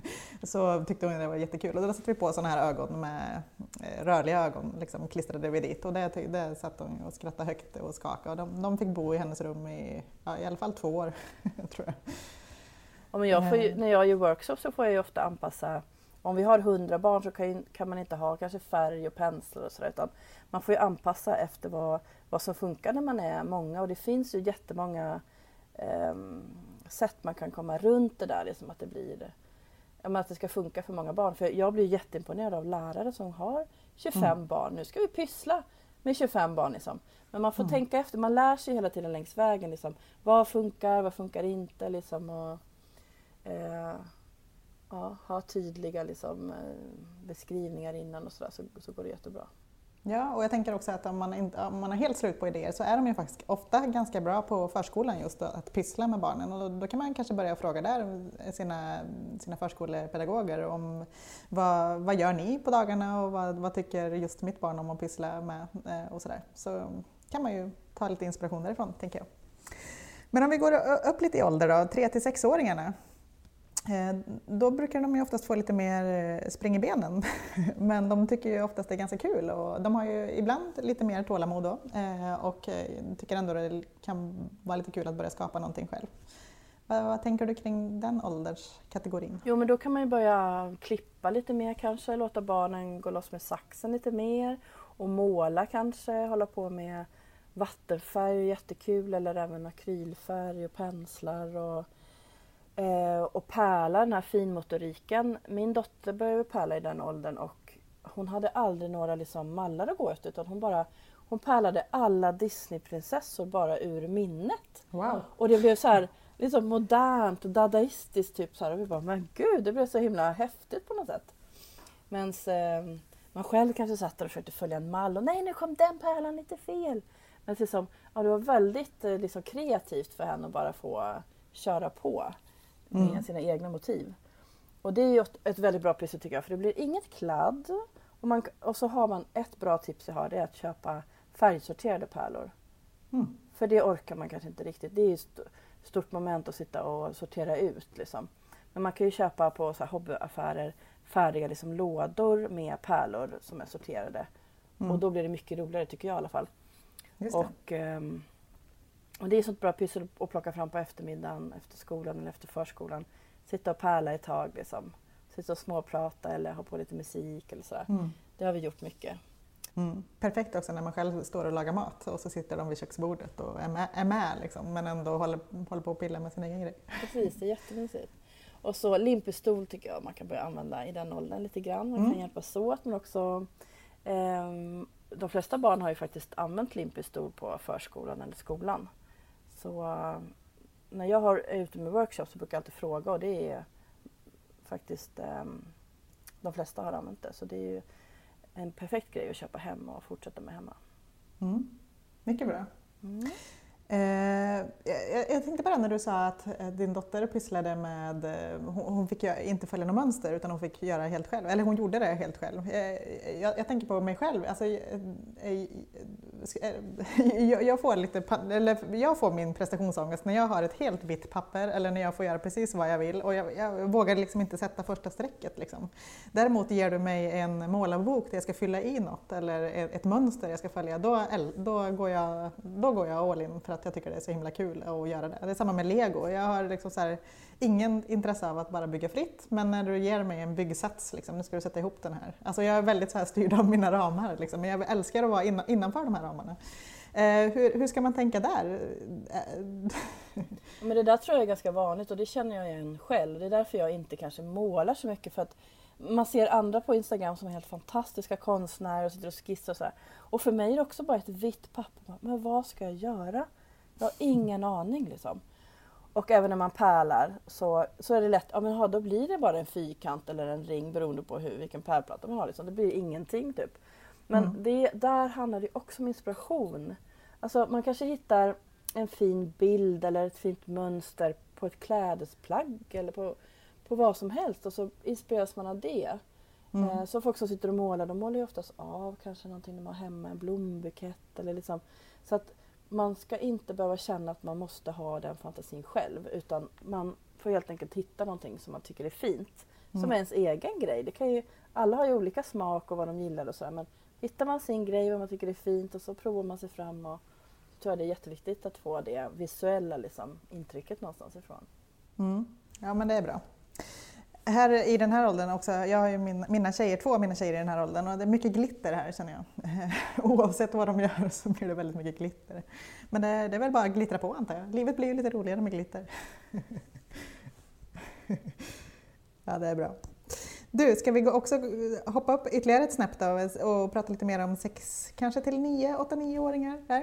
Så tyckte hon det var jättekul. Och då satte vi på såna här ögon med rörliga ögon, liksom klistrade vi dit. Och det, det satt hon och skrattade högt och skakade. Och de, de fick bo i hennes rum i, ja, i alla fall två år, tror jag. Ja, men jag får ju, när jag gör workshops så får jag ju ofta anpassa. Om vi har hundra barn så kan, kan man inte ha kanske färg och penslar och sådär. Utan man får ju anpassa efter vad, vad som funkar när man är många. Och det finns ju jättemånga Um, sätt man kan komma runt det där, liksom att det blir att det ska funka för många barn. För jag blir jätteimponerad av lärare som har tjugofem mm. barn. Nu ska vi pyssla med tjugofem barn liksom. Men man får mm. tänka efter, man lär sig hela tiden längs vägen liksom. Vad funkar, vad funkar inte liksom, och eh, ja, ha tydliga liksom, beskrivningar innan och sådär, så, så går det jättebra. Ja, och jag tänker också att om man, inte, om man har helt slut på idéer så är de ju faktiskt ofta ganska bra på förskolan just att pyssla med barnen. Och då, då kan man kanske börja fråga där sina, sina förskolepedagoger om vad, vad gör ni på dagarna och vad, vad tycker just mitt barn om att pyssla med och sådär. Så kan man ju ta lite inspiration därifrån, tänker jag. Men om vi går upp lite i ålder då, tre till sex-åringarna. Då brukar de ju oftast få lite mer spring i benen, men de tycker ju oftast det är ganska kul och de har ju ibland lite mer tålamod då och tycker ändå det kan vara lite kul att börja skapa någonting själv. Vad, vad tänker du kring den ålderskategorin? Jo, men då kan man ju börja klippa lite mer kanske, låta barnen gå loss med saxen lite mer och måla kanske, hålla på med vattenfärg, jättekul, eller även akrylfärg och penslar och Eh, och pärla, den här finmotoriken. Min dotter började pärla i den åldern och hon hade aldrig några liksom mallar att gå efter, utan hon bara hon pärlade alla Disneyprinsessor bara ur minnet. Wow. Och det blev så här liksom modernt och dadaistiskt typ så här, och vi bara, men gud, det blev så himla häftigt på något sätt. Men eh, man själv kanske satt och försökte följa en mall och nej, nu kom den pärlan lite fel. Men liksom, ja, det var väldigt eh, liksom kreativt för henne att bara få köra på. med mm. sina egna motiv. Och det är ju ett, ett väldigt bra pyssel tycker jag, för det blir inget kladd. Och, man, och så har man ett bra tips jag har, det är att köpa färgsorterade pärlor. Mm. För det orkar man kanske inte riktigt. Det är ju ett stort moment att sitta och sortera ut. Liksom. Men man kan ju köpa på så här hobbyaffärer färdiga liksom lådor med pärlor som är sorterade. Mm. Och då blir det mycket roligare tycker jag i alla fall. Just det. Och, um, och det är ett sånt bra pyssel att plocka fram på eftermiddagen efter skolan eller efter förskolan. Sitta och pärla ett tag. Liksom. Sitta och småprata eller ha på lite musik eller sådär. Mm. Det har vi gjort mycket. Mm. Perfekt också när man själv står och lagar mat och så sitter de vid köksbordet och är med, är med liksom, men ändå håller, håller på att pilla med sin egen grej. Precis, det är jättemysigt. Och så limpistol tycker jag man kan börja använda i den åldern lite grann. Man kan mm. hjälpas åt, men också eh, de flesta barn har ju faktiskt använt limpistol på förskolan eller skolan. Så eh, när jag har, är ute med workshops så brukar jag alltid fråga och det är faktiskt eh, de flesta har använt det. Så det är ju en perfekt grej att köpa hem och fortsätta med hemma. Mm. Mycket bra. Mm. Eh, jag, jag tänkte bara när du sa att din dotter pysslade med, hon, hon fick inte följa något mönster utan hon fick göra helt själv, eller hon gjorde det helt själv. Eh, jag, jag tänker på mig själv, alltså, eh, jag, jag, får lite, eller jag får min prestationsångest när jag har ett helt vitt papper eller när jag får göra precis vad jag vill och jag, jag vågar liksom inte sätta första strecket. Liksom. Däremot ger du mig en målarbok där jag ska fylla i något eller ett mönster jag ska följa, då, då, går, jag, då går jag all in för att jag tycker det är så himla kul att göra det. Det är samma med Lego. Jag har liksom så här, ingen intresse av att bara bygga fritt, men när du ger mig en byggsats, liksom, nu ska du sätta ihop den här. Alltså jag är väldigt så här styrd av mina ramar, liksom, men jag älskar att vara innan, innanför de här ramarna. Eh, hur, hur ska man tänka där? Men det där tror jag är ganska vanligt och det känner jag igen själv. Det är därför jag inte kanske målar så mycket, för att man ser andra på Instagram som är helt fantastiska konstnärer och sitter och skissar och så här. Och för mig är det också bara ett vitt papper. Men vad ska jag göra? Jag har ingen aning liksom. Och även när man pärlar så, så är det lätt, ja men ha, då blir det bara en fyrkant eller en ring beroende på hur, vilken pärlplatta man har. Liksom. Det blir ingenting typ. Men mm. det, där handlar det också om inspiration. Alltså man kanske hittar en fin bild eller ett fint mönster på ett klädesplagg eller på, på vad som helst och så inspireras man av det. Mm. Eh, så folk som sitter och målar, de målar ju oftast av kanske någonting de har hemma, en blombukett eller liksom. Så att man ska inte behöva känna att man måste ha den fantasin själv, utan man får helt enkelt hitta någonting som man tycker är fint. Mm. Som är ens egen grej. Det kan ju, alla har ju olika smak och vad de gillar och sådär, men hittar man sin grej, vad man tycker är fint och så provar man sig fram, och så tror jag det är jätteviktigt att få det visuella liksom, intrycket någonstans ifrån. Mm. Ja men det är bra. Här i den här åldern också, jag har ju min, mina tjejer, två av mina tjejer i den här åldern och det är mycket glitter här känner jag. Oavsett vad de gör så blir det väldigt mycket glitter. Men det, det är väl bara att glittra på antar jag. Livet blir ju lite roligare med glitter. Ja det är bra. Du, ska vi också hoppa upp ytterligare ett snäpp då och prata lite mer om sex, kanske till nio, åtta, nioåringar där?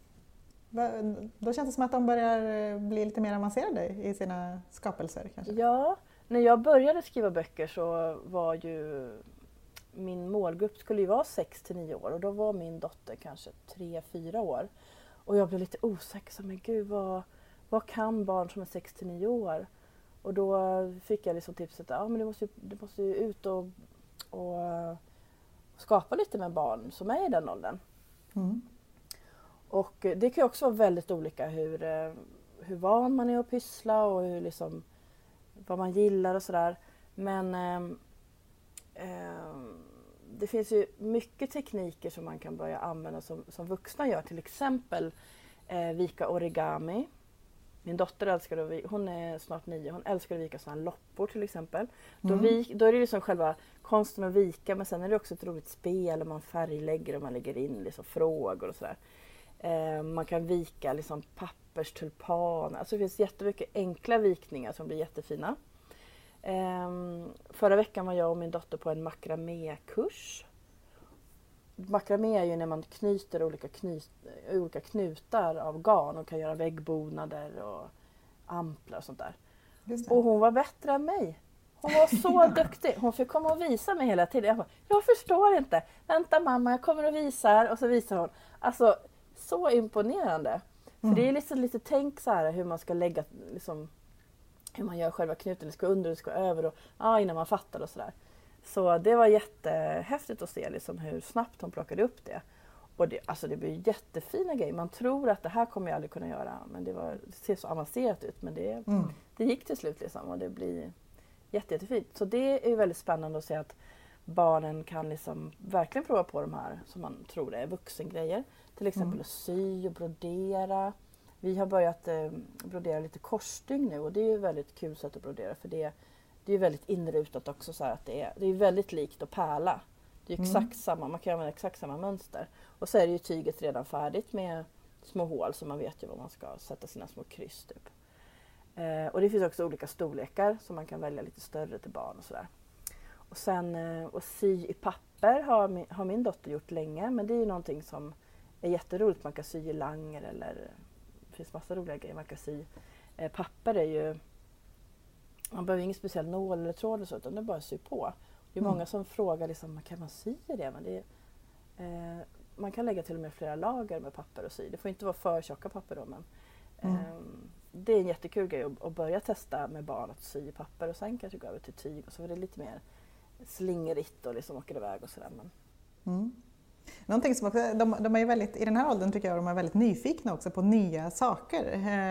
Då känns det som att de börjar bli lite mer avancerade i sina skapelser kanske. Ja, när jag började skriva böcker så var ju min målgrupp skulle ju vara sex till nio år och då var min dotter kanske tre fyra år. Och jag blev lite osäker, så men gud vad, vad kan barn som är sex till nio år? Och då fick jag liksom tipset att ja, men du måste ju, du måste ju ut och, och skapa lite med barn som är i den åldern. Mm. Och det kan ju också vara väldigt olika hur, hur van man är att pyssla och hur liksom, vad man gillar och sådär. Men eh, eh, det finns ju mycket tekniker som man kan börja använda som, som vuxna gör. Till exempel eh, vika origami. Min dotter älskar att, hon är snart nio, hon älskar att vika sådana loppor till exempel. Mm. Då, vik, då är det liksom själva konsten att vika, men sen är det också ett roligt spel och man färglägger och man lägger in liksom frågor och sådär. Eh, man kan vika liksom papperstulpaner. Alltså det finns jättemycket enkla vikningar som blir jättefina. Eh, förra veckan var jag och min dotter på en makramé-kurs. Makramé är ju när man knyter olika, knyt, olika knutar av garn och kan göra väggbonader och amplar och sånt där. Och hon var bättre än mig. Hon var så duktig. Hon fick komma och visa mig hela tiden. Jag bara, jag förstår inte. Vänta mamma, jag kommer och visar. Och så visar hon. Alltså, så imponerande. Mm. För det är liksom lite tänk så här hur man ska lägga, liksom, hur man gör själva knuten, det ska under, det ska över och ja, innan man fattar och sådär. Så det var jättehäftigt att se liksom hur snabbt hon plockade upp det. Och det, alltså det blir jättefina grejer. Man tror att det här kommer jag aldrig kunna göra, men det, var, det ser så avancerat ut. Men det, mm. det gick till slut liksom och det blir jätte, jättefint. Så det är väldigt spännande att se att barnen kan liksom verkligen prova på de här som man tror är vuxengrejer. Till exempel mm. att sy och brodera. Vi har börjat eh, brodera lite korsstygn nu och det är ju väldigt kul sätt att brodera för det, det är väldigt inrutat också så här att det är, det är väldigt likt att pärla. Det är exakt mm. samma, man kan använda exakt samma mönster. Och så är det ju tyget redan färdigt med små hål så man vet ju var man ska sätta sina små kryss typ. Eh, och det finns också olika storlekar så man kan välja lite större till barn och sådär. Och sen eh, och sy i papper har min, har min dotter gjort länge men det är ju någonting som är jätteroligt. Man kan sy i langer eller det finns massa roliga grejer man kan sy. Eh, papper är ju, man behöver ingen speciell nål eller tråd eller så utan det är bara att sy på. Det är många som frågar liksom, kan man sy det? Men det är, eh, man kan lägga till och med flera lager med papper och sy. Det får inte vara för tjocka papper då men eh, mm. det är en jättekul grej att, att börja testa med barn att sy i papper och sen kanske gå över till tyg och så är det lite mer slingerigt och liksom åker iväg och sådär. Men... Mm. Någonting som också, de, de är ju väldigt, i den här åldern tycker jag de är väldigt nyfikna också på nya saker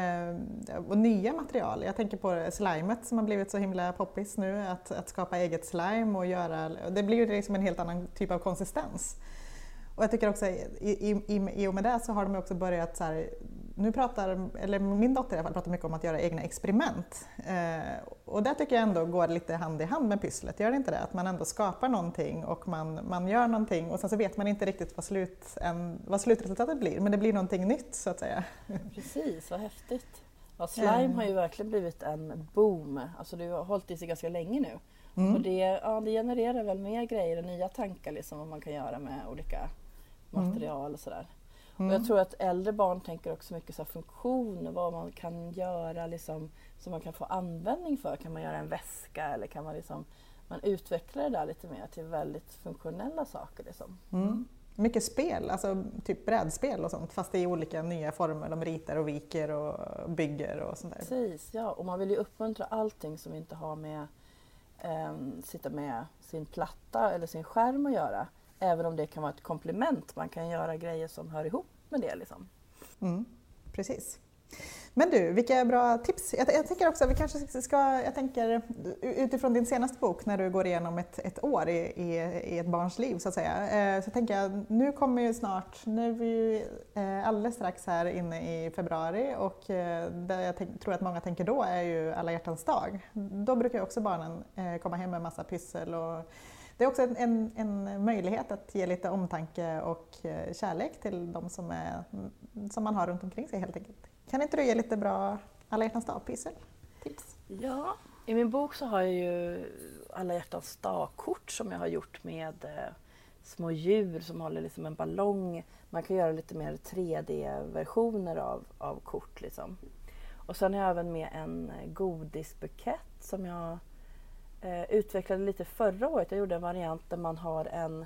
eh, och nya material. Jag tänker på slimet som har blivit så himla poppis nu, att, att skapa eget slime och göra, det blir ju liksom en helt annan typ av konsistens. Och jag tycker också i, i, i och med det så har de också börjat så här, nu pratar, eller min dotter i alla fall pratar mycket om att göra egna experiment. Eh, och det tycker jag ändå går lite hand i hand med pysslet, gör det inte det? Att man ändå skapar någonting och man, man gör någonting och sen så vet man inte riktigt vad, slut, en, vad slutresultatet blir, men det blir någonting nytt så att säga. Precis, vad häftigt. Ja, slime mm. har ju verkligen blivit en boom, alltså det har hållit i sig ganska länge nu. Mm. Och det, ja, det genererar väl mer grejer och nya tankar liksom, vad man kan göra med olika material mm. och sådär. Mm. Och jag tror att äldre barn tänker också mycket så här funktion, vad man kan göra liksom, som man kan få användning för. Kan man göra en väska eller kan man liksom, man utvecklar det där lite mer till väldigt funktionella saker liksom. Mm. Mycket spel, alltså typ brädspel och sånt, fast i olika nya former. De ritar och viker och bygger och sånt där. Precis, ja. Och man vill ju uppmuntra allting som inte har med eh, sitta med sin platta eller sin skärm att göra. Även om det kan vara ett komplement. Man kan göra grejer som hör ihop med det. Liksom. Mm, precis. Men du, vilka bra tips. Jag, jag tänker också, vi kanske ska, jag tänker utifrån din senaste bok när du går igenom ett, ett år i, i, i ett barns liv så att säga. Så tänker jag, nu kommer ju snart, nu är vi ju alldeles strax här inne i februari och det jag tänk, tror att många tänker då är ju alla hjärtans dag. Då brukar ju också barnen komma hem med massa pyssel och det är också en, en, en möjlighet att ge lite omtanke och kärlek till de som, är, som man har runt omkring sig helt enkelt. Kan inte du ge lite bra alla hjärtans dag-pyssel? Tips? Ja, i min bok så har jag ju alla hjärtans dag-kort som jag har gjort med eh, små djur som håller liksom en ballong. Man kan göra lite mer tre D-versioner av, av kort. Liksom. Och sen har jag även med en godisbukett som jag eh, utvecklade lite förra året. Jag gjorde en variant där man har en,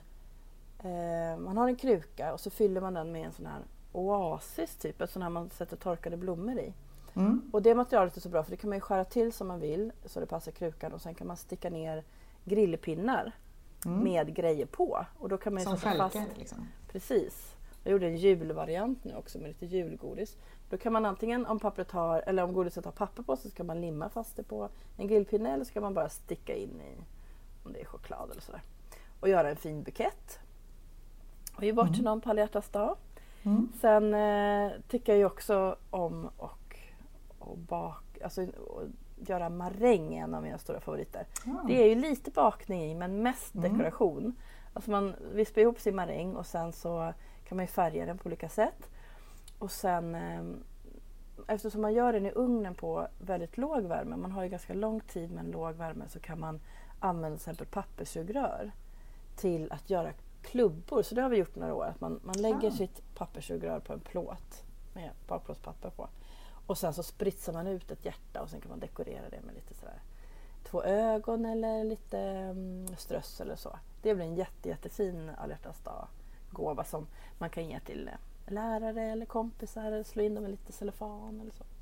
eh, man har en kruka och så fyller man den med en sån här oasis typ, ett sån här man sätter torkade blommor i. Mm. Och det materialet är så bra för det kan man ju skära till som man vill så det passar krukan och sen kan man sticka ner grillpinnar mm. med grejer på. Och då kan man ju som sätta fast. Liksom. Precis. Jag gjorde en julvariant nu också med lite julgodis. Då kan man antingen om pappret har, eller om godiset har papper på så kan man limma fast det på en grillpinne eller så kan man bara sticka in i om det är choklad eller sådär. Och göra en fin bukett. Och ge bort mm. till någon på alla hjärtans dag. Mm. Sen eh, tycker jag ju också om och, och bak, alltså, och göra maräng, en av mina stora favoriter. Mm. Det är ju lite bakning i men mest mm. dekoration. Alltså man vispar ihop sin maräng och sen så kan man ju färga den på olika sätt. Och sen eh, eftersom man gör den i ugnen på väldigt låg värme, man har ju ganska lång tid med en låg värme, så kan man använda till exempel papperssugrör till att göra klubbor. Så det har vi gjort några år. Att man, man lägger ah. sitt papperssugrör på en plåt med bakplåtspapper på. Och sen så spritsar man ut ett hjärta och sen kan man dekorera det med lite sådär två ögon eller lite um, ströss eller så. Det blir en jätte, jättefin alla hjärtans dag gåva som man kan ge till lärare eller kompisar eller slå in dem med lite cellofan eller så.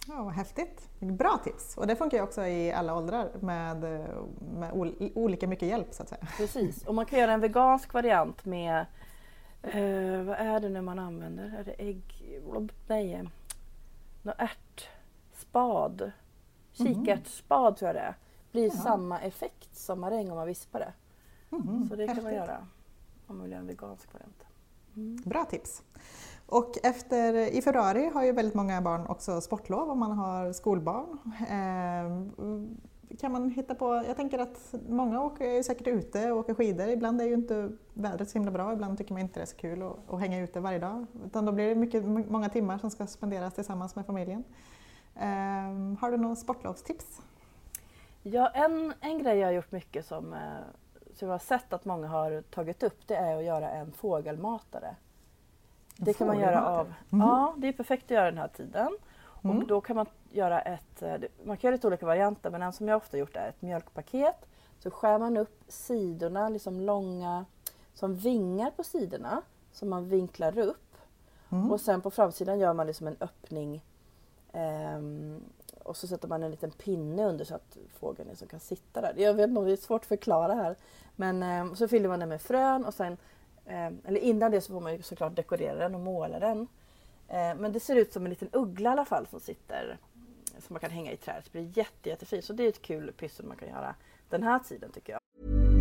Ja, vad häftigt. Bra tips. Och det funkar ju också i alla åldrar med, med ol- olika mycket hjälp så att säga. Precis, och man kan göra en vegansk variant med, eh, vad är det nu man använder? Är det ägg, nej, något ärtspad, kikärtsspad tror jag det är. Blir Ja. samma effekt som maräng om man vispar det. Mm, Så det kan man häftigt. göra om man vill göra en vegansk variant. Mm. Bra tips. Och efter, i februari har ju väldigt många barn också sportlov om man har skolbarn. Eh, kan man hitta på, jag tänker att många åker är ju säkert ute och åker skidor. Ibland är ju inte vädret så himla bra, ibland tycker man inte det är så kul att, att hänga ute varje dag. Utan då blir det mycket, många timmar som ska spenderas tillsammans med familjen. Eh, har du några sportlovstips? Ja, en, en grej jag har gjort mycket som, eh, som jag har sett att många har tagit upp, det är att göra en fågelmatare. Det kan man göra av, Mm. ja det är perfekt att göra den här tiden. Mm. Och då kan man göra ett, man kan göra lite olika varianter, men en som jag ofta gjort är ett mjölkpaket. Så skär man upp sidorna, liksom långa, som vingar på sidorna, som man vinklar upp. Mm. Och sen på framsidan gör man liksom en öppning. Ehm, och så sätter man en liten pinne under så att fågeln liksom kan sitta där. Jag vet inte, det är svårt att förklara här. Men ehm, så fyller man den med frön och sen, ehm, eller innan det så får man ju såklart dekorera den och måla den. Ehm, men det ser ut som en liten uggla i alla fall som sitter, som man kan hänga i trädet. Så det blir jätte, jättefint. Så det är ett kul pyssel man kan göra den här tiden tycker jag.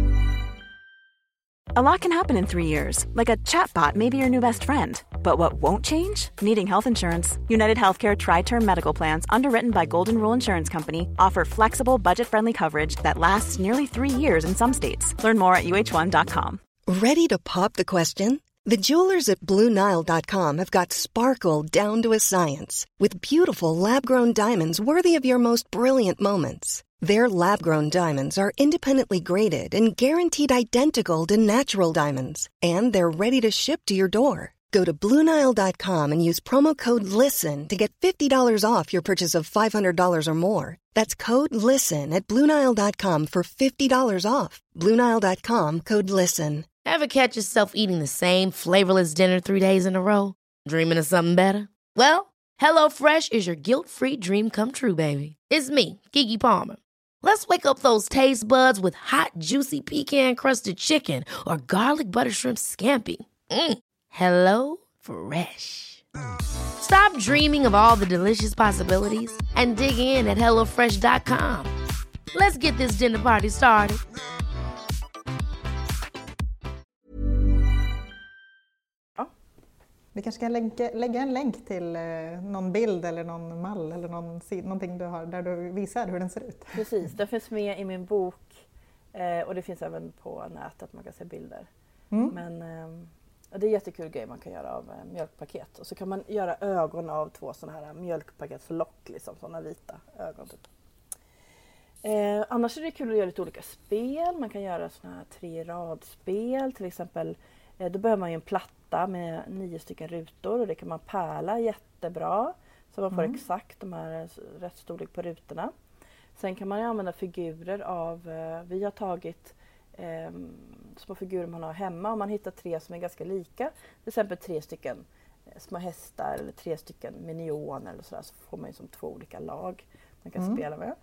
A lot can happen in three years, like a chatbot may be your new best friend. But what won't change? Needing health insurance. United Healthcare Tri-Term Medical Plans, underwritten by Golden Rule Insurance Company, offer flexible, budget-friendly coverage that lasts nearly three years in some states. Learn more at U H one dot com. Ready to pop the question? The jewelers at Blue Nile dot com have got sparkle down to a science with beautiful lab-grown diamonds worthy of your most brilliant moments. Their lab-grown diamonds are independently graded and guaranteed identical to natural diamonds, and they're ready to ship to your door. Go to Blue Nile dot com and use promo code LISTEN to get fifty dollars off your purchase of five hundred dollars or more. That's code LISTEN at Blue Nile dot com for fifty dollars off. Blue Nile dot com, code LISTEN. Ever catch yourself eating the same flavorless dinner three days in a row? Dreaming of something better? Well, HelloFresh is your guilt-free dream come true, baby. It's me, Keke Palmer. Let's wake up those taste buds with hot, juicy pecan-crusted chicken or garlic butter shrimp scampi. Mm. Hello Fresh. Stop dreaming of all the delicious possibilities and dig in at hello fresh dot com. Let's get this dinner party started. Vi kanske kan lägga, lägga en länk till eh, någon bild eller någon mall eller någon, någonting du har där du visar hur den ser ut. Precis, det finns med i min bok eh, och det finns även på nätet, man kan se bilder. Mm. Men eh, det är jättekul grej man kan göra av eh, mjölkpaket. Och så kan man göra ögon av två sådana här mjölkpaketslock, liksom, sådana vita ögon. Typ. Eh, annars är det kul att göra lite olika spel. Man kan göra sådana här tre radspel. Till exempel, eh, då behöver man ju en platta med nio stycken rutor och det kan man pärla jättebra. Så man får Mm. exakt de här rätt storlek på rutorna. Sen kan man ju använda figurer av, eh, vi har tagit eh, små figurer man har hemma och man hittar tre som är ganska lika. Till exempel tre stycken eh, små hästar eller tre stycken minioner eller sådär, så får man ju som två olika lag man kan Mm. spela med.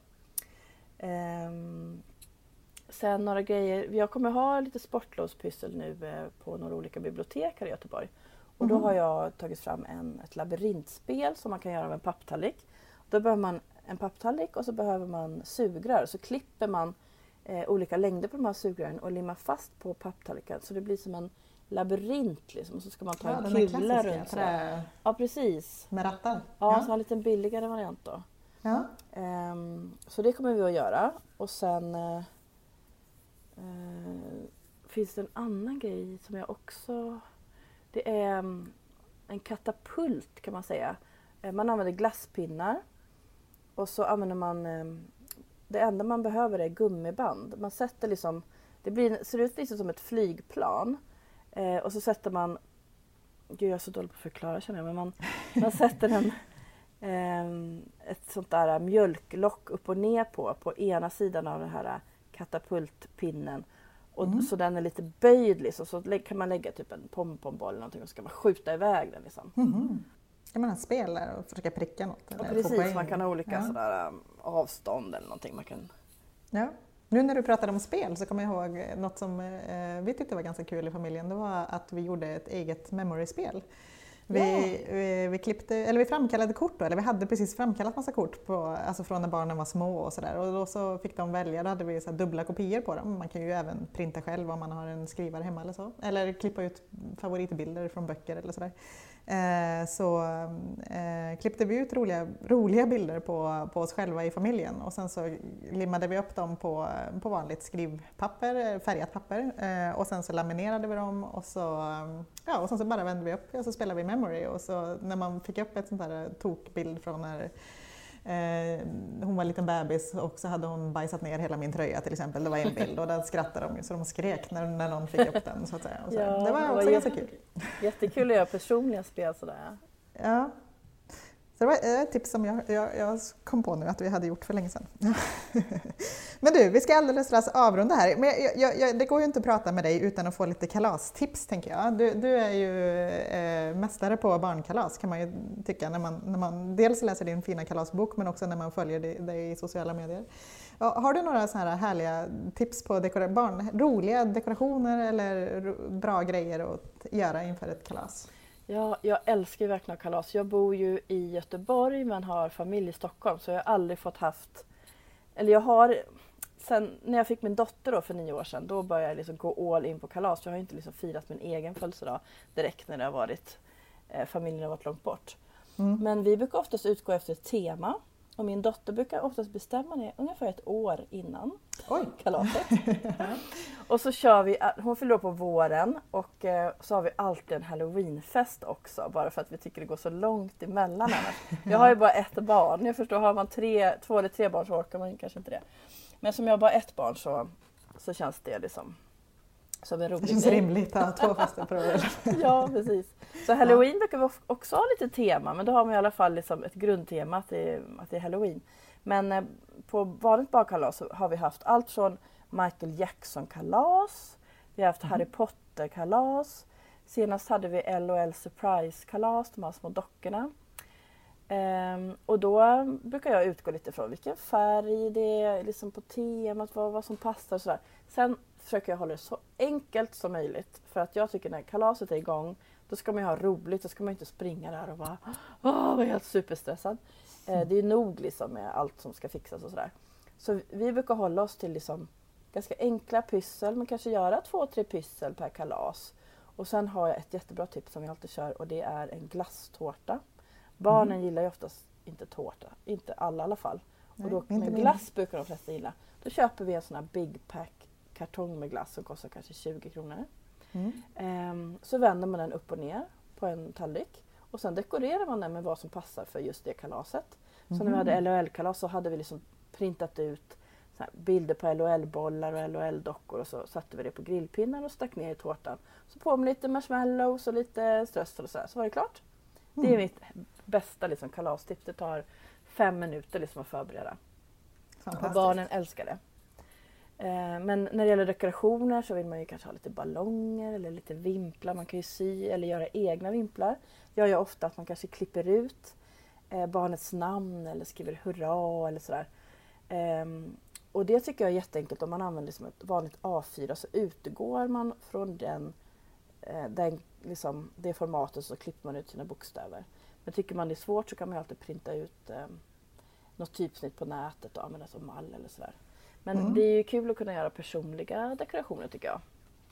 Um, sen några grejer, jag kommer ha lite sportlovspyssel nu eh, på några olika bibliotek här i Göteborg. Och då Mhm. har jag tagit fram en, ett labyrintspel som man kan göra med en papptallrik. Då behöver man en papptallrik och så behöver man sugrör. Så klipper man eh, olika längder på de här sugrören och limmar fast på papptallriken. Så det blir som en labyrint liksom. Och så ska man ta Ja, en den här kula klassiska runt. Så. trä Ja, precis. med rattar. Ja, så en liten billigare variant då. Ja. Um, så det kommer vi att göra. Och sen uh, uh, finns det en annan grej som jag också... Det är um, en katapult kan man säga. Uh, man använder glasspinnar. Och så använder man... Um, det enda man behöver är gummiband. Man sätter liksom... Det blir, ser ut lite som ett flygplan. Uh, och så sätter man... Gud, jag är så dålig på att förklara känner jag. Men man, man sätter en... ett sånt där mjölklock upp och ner på på ena sidan av den här katapultpinnen och Mm. så den är lite böjd liksom, så kan man lägga typ en pompomboll eller någonting och så kan man skjuta iväg den liksom. Mhm. ska man ha spel där och försöka pricka något? Ja, eller precis, man kan ha olika ja. sådär, um, avstånd eller någonting. Man kan... Ja. Nu när du pratade om spel så kommer jag ihåg något som eh, vi tyckte var ganska kul i familjen. Det var att vi gjorde ett eget memory-spel. Vi, ja. vi, vi, klippte, eller vi framkallade kort då, eller vi hade precis framkallat massa kort på, alltså från när barnen var små och sådär. Och då så fick de välja, då hade vi så här dubbla kopior på dem. Man kan ju även printa själv om man har en skrivare hemma eller så. Eller klippa ut favoritbilder från böcker eller sådär. Eh, så eh, klippte vi ut roliga, roliga bilder på, på oss själva i familjen och sen så limmade vi upp dem på, på vanligt skrivpapper, färgat papper eh, och sen så laminerade vi dem och så, ja, och sen så bara vände vi upp och så spelade vi memory och så när man fick upp ett sånt där tokbild från när Eh, hon var en liten bebis och så hade hon bajsat ner hela min tröja till exempel. Det var en bild och där skrattade de så de skrek när, när någon fick upp den. Så att säga. Och så. Ja, det var också ganska kul. Jättekul att göra personliga spel sådär. Ja. Så det var ett tips som jag, jag, jag kom på nu att vi hade gjort för länge sedan. Men du, vi ska alldeles strax avrunda här. Men jag, jag, jag, det går ju inte att prata med dig utan att få lite kalastips, tänker jag. Du, du är ju eh, mästare på barnkalas, kan man ju tycka, när man, när man dels läser din fina kalasbok men också när man följer dig, dig i sociala medier. Har du några så här härliga tips på dekora- barn, roliga dekorationer eller bra grejer att göra inför ett kalas? Ja, jag älskar ju verkligen kalas. Jag bor ju i Göteborg men har familj i Stockholm så jag har aldrig fått haft... Eller jag har... Sen när jag fick min dotter då för nio år sedan, då började jag liksom gå all in på kalas. Jag har inte liksom firat min egen födelsedag direkt när det har varit... Eh, familjen har varit långt bort. Mm. Men vi brukar oftast utgå efter ett tema. Och min dotter brukar oftast bestämma det ungefär ett år innan Oj. kalaset. Och så kör vi, hon fyller på våren och eh, så har vi alltid en halloweenfest också. Bara för att vi tycker det går så långt emellan annars. Jag har ju bara ett barn. Jag förstår, har man tre, två eller tre barn så orkar man kanske inte det. Men som jag har bara ett barn så, så känns det liksom som en rolig Det känns rimligt att ha två fester på det. Ja, precis. Så halloween ja. brukar vi också ha lite tema, men då har man i alla fall liksom ett grundtema att det är, att det är halloween. Men eh, på vanligt barnkalas så har vi haft allt från Michael Jackson-kalas, vi har haft mm. Harry Potter-kalas, senast hade vi L O L Surprise-kalas, de här små dockorna. Ehm, och då brukar jag utgå lite från vilken färg det är liksom på temat, vad, vad som passar och sådär. Sen försöker jag hålla det så enkelt som möjligt. För att jag tycker när kalaset är igång, då ska man ju ha roligt. Då ska man inte springa där och vara, åh, vara helt superstressad. Eh, det är nog liksom med allt som ska fixas och sådär. Så vi brukar hålla oss till liksom ganska enkla pyssel. Men kanske göra två, tre pyssel per kalas. Och sen har jag ett jättebra tips som jag alltid kör. Och det är en glasstårta. Barnen mm. gillar ju oftast inte tårta. Inte alla i alla fall. Nej, och då, inte med glass brukar de flesta gilla. Då köper vi en sån här big pack kartong med glass som kostar kanske tjugo kronor. Mm. Ehm, så vänder man den upp och ner på en tallrik. Och sen dekorerar man den med vad som passar för just det kalaset. Mm. Så när vi hade L O L-kalas så hade vi liksom printat ut så här bilder på L O L-bollar och L O L-dockor. Och så satte vi det på grillpinnar och stack ner i tårtan. Så på med lite marshmallows och lite strössel och så här. Så var det klart. Mm. Det är mitt bästa liksom, kalastips. Det tar fem minuter liksom, att förbereda. Och barnen älskar det. Men när det gäller dekorationer så vill man ju kanske ha lite ballonger eller lite vimplar. Man kan ju sy eller göra egna vimplar. Jag gör ofta att man kanske klipper ut barnets namn eller skriver hurra eller sådär. Och det tycker jag är jätteenkelt. Om man använder som ett vanligt A fyra så utgår man från den, den, liksom, det formatet så klipper man ut sina bokstäver. Men tycker man det är svårt så kan man ju alltid printa ut något typsnitt på nätet och använda som mall eller sådär. Men mm. det är ju kul att kunna göra personliga dekorationer tycker jag.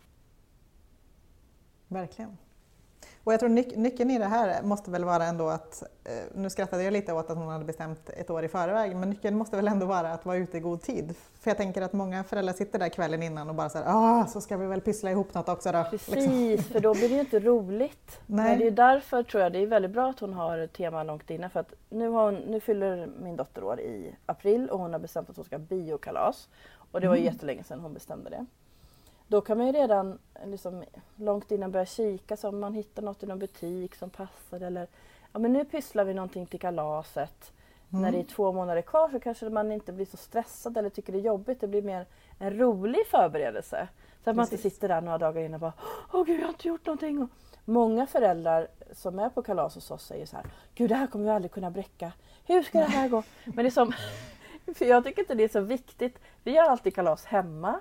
Verkligen. Och jag tror nyc- nyckeln i det här måste väl vara ändå att, eh, nu skrattade jag lite åt att hon hade bestämt ett år i förväg, men nyckeln måste väl ändå vara att vara ute i god tid. För jag tänker att många föräldrar sitter där kvällen innan och bara så här, ah, så ska vi väl pyssla ihop något också då. Precis, liksom. För då blir det ju inte roligt. Nej. Men det är därför tror jag det är väldigt bra att hon har ett tema långt innan. För att nu, har hon, nu fyller min dotter år i april och hon har bestämt att hon ska ha biokalas. Och det var ju mm. jättelänge sedan hon bestämde det. Då kan man ju redan liksom, långt innan börja kika så om man hittar något i någon butik som passar. Eller ja, men nu pysslar vi någonting till kalaset. Mm. När det är två månader kvar så kanske man inte blir så stressad eller tycker det är jobbigt. Det blir mer en rolig förberedelse. Så att man inte sitter där några dagar innan och bara åh gud jag har inte gjort någonting. Och, många föräldrar som är på kalas hos oss säger så här, gud det här kommer vi aldrig kunna bräcka. Hur ska det här gå? Men det är som, för jag tycker inte det är så viktigt. Vi har alltid kalas hemma.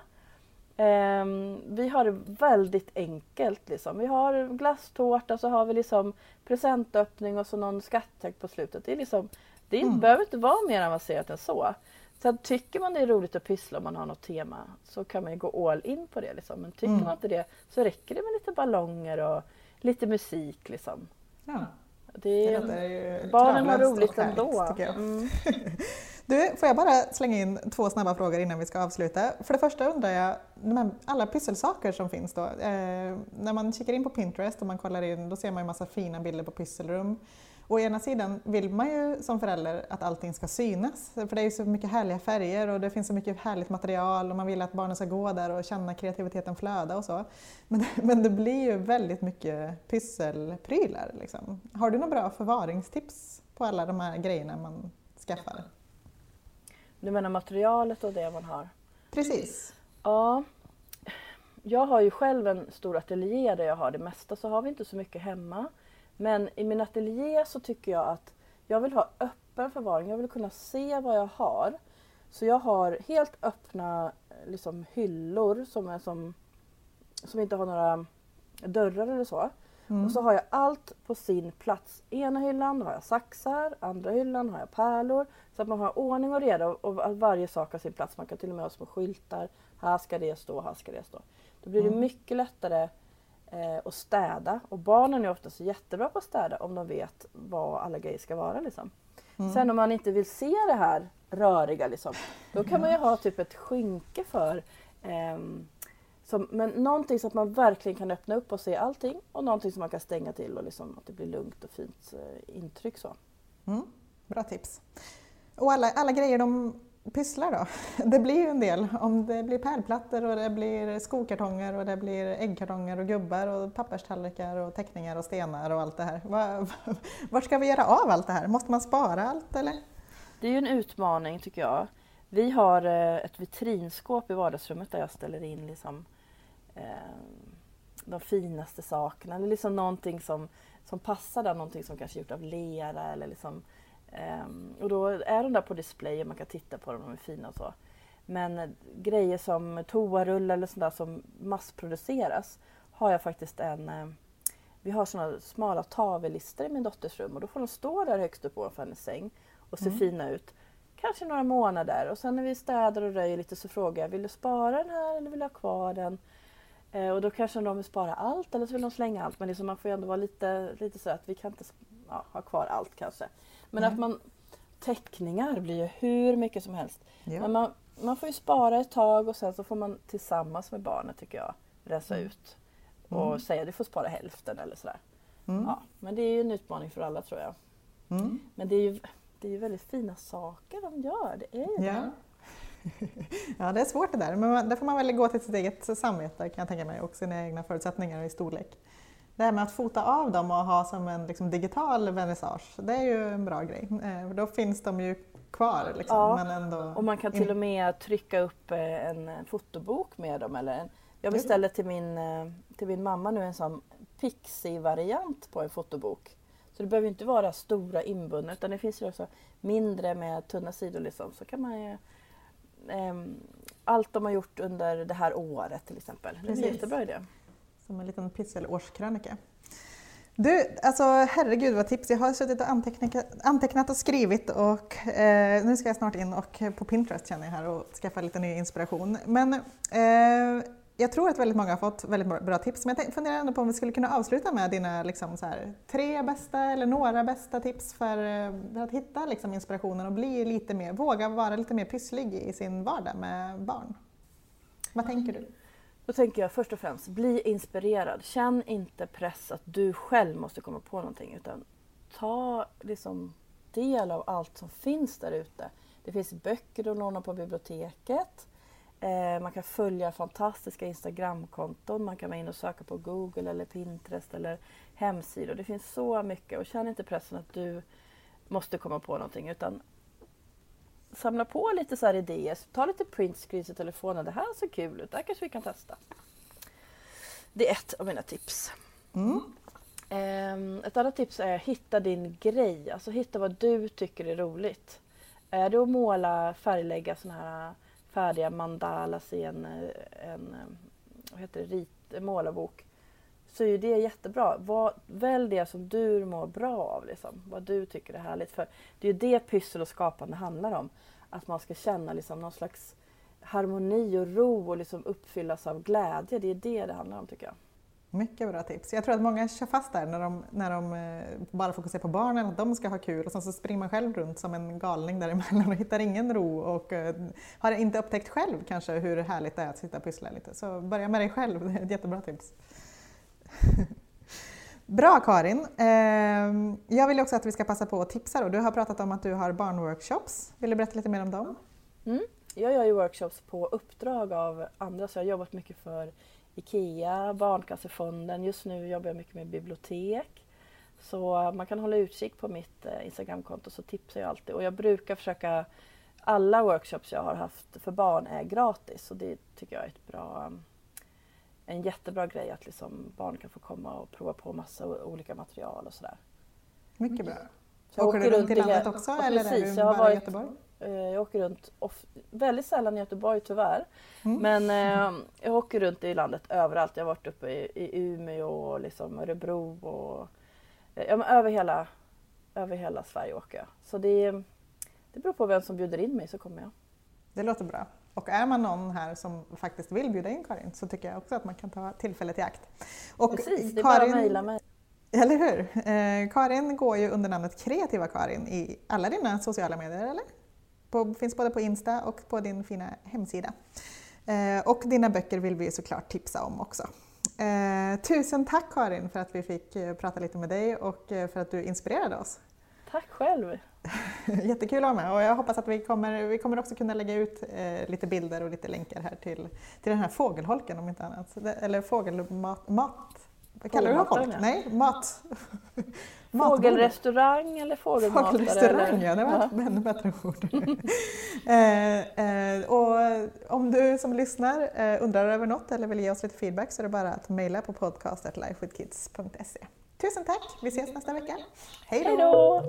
Um, vi har det väldigt enkelt liksom. Vi har glasstårta, så har vi liksom presentöppning och så någon skattjakt på slutet. Det är liksom, det mm. behöver inte vara mer avancerat än så. Så tycker man det är roligt att pyssla om man har något tema, så kan man ju gå all in på det liksom. Men tycker mm. man inte det, så räcker det med lite ballonger och lite musik liksom. Ja. Det är, det är barnen har roligt ändå. Mm. Du, får jag bara slänga in två snabba frågor innan vi ska avsluta? För det första undrar jag, de här, alla pysselsaker som finns då. Eh, när man kikar in på Pinterest och man kollar in, då ser man ju massa fina bilder på pysselrum. Å ena sidan vill man ju som förälder att allting ska synas. För det är ju så mycket härliga färger och det finns så mycket härligt material och man vill att barnen ska gå där och känna kreativiteten flöda och så. Men, men det blir ju väldigt mycket pysselprylar liksom. Har du några bra förvaringstips på alla de här grejerna man skaffar? Du menar materialet och det man har? Precis. Ja. Jag har ju själv en stor ateljé där jag har det mesta, så har vi inte så mycket hemma. Men i min ateljé så tycker jag att jag vill ha öppen förvaring. Jag vill kunna se vad jag har. Så jag har helt öppna liksom, hyllor som, är som, som inte har några dörrar eller så. Mm. Och så har jag allt på sin plats. Ena hyllan har jag saxar, andra hyllan har jag pärlor. Så att man har ordning och reda och att varje sak har sin plats. Man kan till och med ha små skyltar. Här ska det stå, här ska det stå. Då blir det mm. mycket lättare eh, att städa. Och barnen är ofta så jättebra på att städa om de vet vad alla grejer ska vara. Liksom. Mm. Sen om man inte vill se det här röriga, liksom, då kan man ju ha typ ett skynke för... Ehm, Som, men någonting så att man verkligen kan öppna upp och se allting, och någonting som man kan stänga till och liksom att det blir lugnt och fint eh, intryck så. Mm, bra tips. Och alla, alla grejer de pysslar då? Det blir ju en del. Om det blir pärlplattor och det blir skokartonger och det blir äggkartonger och gubbar och papperstallrikar och teckningar och stenar och allt det här. Var, var ska vi göra av allt det här? Måste man spara allt eller? Det är ju en utmaning tycker jag. Vi har eh, ett vitrinskåp i vardagsrummet där jag ställer in liksom de finaste sakerna, eller liksom någonting som, som passar där, någonting som kanske är gjort av lera eller liksom, um, och då är de där på display och man kan titta på dem, de är fina och så. Men uh, grejer som toarullar eller sådär som massproduceras har jag faktiskt en, uh, vi har sådana smala tavellister i min dotters rum och då får de stå där högst upp ovanför hennes säng och se mm. fina ut. Kanske några månader, och sen när vi städar och röjer lite så frågar jag, vill du spara den här eller vill du ha kvar den? Eh, och då kanske de vill spara allt eller så vill de slänga allt. Men liksom man får ju ändå vara lite, lite så att vi kan inte ja, ha kvar allt kanske. Men mm. att man, teckningar blir ju hur mycket som helst. Ja. Men man, man får ju spara ett tag och sen så får man tillsammans med barnet tycker jag rensa mm. ut. Och mm. säga du får spara hälften eller sådär. Mm. Ja, men det är ju en utmaning för alla tror jag. Mm. Men det är ju... Det är ju väldigt fina saker de gör, det är ju ja. det. Ja, det är svårt det där, men där får man väl gå till sitt eget samvete kan jag tänka mig, och sina egna förutsättningar i storlek. Det här med att fota av dem och ha som en liksom, digital vernissage, det är ju en bra grej. Eh, då finns de ju kvar. Liksom, ja, men ändå... och man kan till och med trycka upp en fotobok med dem. Eller en... Jag beställde till min, till min mamma nu en sån pixie-variant på en fotobok. Så det behöver inte vara stora inbundna, utan det finns ju också mindre med tunna sidor. Liksom. Så kan man ju, eh, allt de har gjort under det här året till exempel. Det är en jättebra idé. Som en liten pysselårskrönika. Du, alltså herregud vad tips. Jag har suttit och antecknat, antecknat och skrivit och eh, nu ska jag snart in och på Pinterest känner jag här och skaffa lite ny inspiration. Men eh, jag tror att väldigt många har fått väldigt bra tips, men jag funderar ändå på om vi skulle kunna avsluta med dina liksom, så här, tre bästa eller några bästa tips för, för att hitta liksom, inspirationen och bli lite mer, våga vara lite mer pysslig i sin vardag med barn. Vad tänker du? Då tänker jag först och främst, bli inspirerad. Känn inte press att du själv måste komma på någonting, utan ta liksom, del av allt som finns där ute. Det finns böcker att låna på biblioteket. Man kan följa fantastiska Instagramkonton, man kan vara in och söka på Google eller Pinterest eller hemsidor. Det finns så mycket, och känn inte pressen att du måste komma på någonting, utan samla på lite så här idéer. Ta lite printscreens i telefonen, det här ser kul ut, det här kanske vi kan testa. Det är ett av mina tips. Mm. Um, ett annat tips är att hitta din grej. Alltså hitta vad du tycker är roligt. Är det att måla, färglägga såna här färdiga mandalas i en, en vad heter det, rit, målarbok, så är det jättebra. Vad, välj det som du mår bra av. Liksom. Vad du tycker är härligt. För det är ju det pyssel och skapande handlar om. Att man ska känna liksom någon slags harmoni och ro och liksom uppfyllas av glädje. Det är det det handlar om, tycker jag. Mycket bra tips. Jag tror att många kör fast där när de, när de bara fokuserar på barnen, att de ska ha kul, och sen så springer man själv runt som en galning däremellan och hittar ingen ro och uh, har inte upptäckt själv kanske hur härligt det är att sitta och pyssla lite. Så börja med dig själv, det är ett jättebra tips. Bra Karin! Uh, jag vill också att vi ska passa på att tipsa då. Du har pratat om att du har barnworkshops. Vill du berätta lite mer om dem? Mm. Jag gör ju workshops på uppdrag av andra, så jag har jobbat mycket för IKEA, Barncancerfonden. Just nu jobbar jag mycket med bibliotek. Så man kan hålla utkik på mitt Instagramkonto, så tipsar jag alltid. Och jag brukar försöka, alla workshops jag har haft för barn är gratis. Och det tycker jag är ett bra, en jättebra grej att liksom barn kan få komma och prova på massa olika material och sådär. Mycket bra. Så åker du runt i landet också ja, eller precis, är du jag har bara varit, i Göteborg? Jag åker runt off, väldigt sällan i Göteborg tyvärr. Mm. Men eh, jag åker runt i landet överallt. Jag har varit uppe i, i Umeå och liksom Örebro och ja, men över hela över hela Sverige åker jag. Så det, det beror på vem som bjuder in mig, så kommer jag. Det låter bra. Och är man någon här som faktiskt vill bjuda in Karin, så tycker jag också att man kan ta tillfället i akt. Och precis, det är Karin, bara att mejla mig. Eller hur? Eh, Karin går ju under namnet Kreativa Karin i alla dina sociala medier, eller? På, finns både på Insta och på din fina hemsida. Eh, och dina böcker vill vi såklart tipsa om också. Eh, tusen tack Karin för att vi fick eh, prata lite med dig och eh, för att du inspirerade oss. Tack själv! Jättekul att vara med, och jag hoppas att vi kommer, vi kommer också kunna lägga ut eh, lite bilder och lite länkar här till, till den här fågelholken om inte annat. Eller fågelmat... Mat. Vad kallar du det? Folk? Nej, mat. Fågelrestaurang eller fågelmatare? Fågelrestaurang, eller? ja, det var ett ännu bättre ord. eh, eh, och om du som lyssnar eh, undrar över något eller vill ge oss lite feedback, så är det bara att mejla på podcast at lifewithkids punkt se. Tusen tack, vi ses nästa vecka. Hej då! Hej då!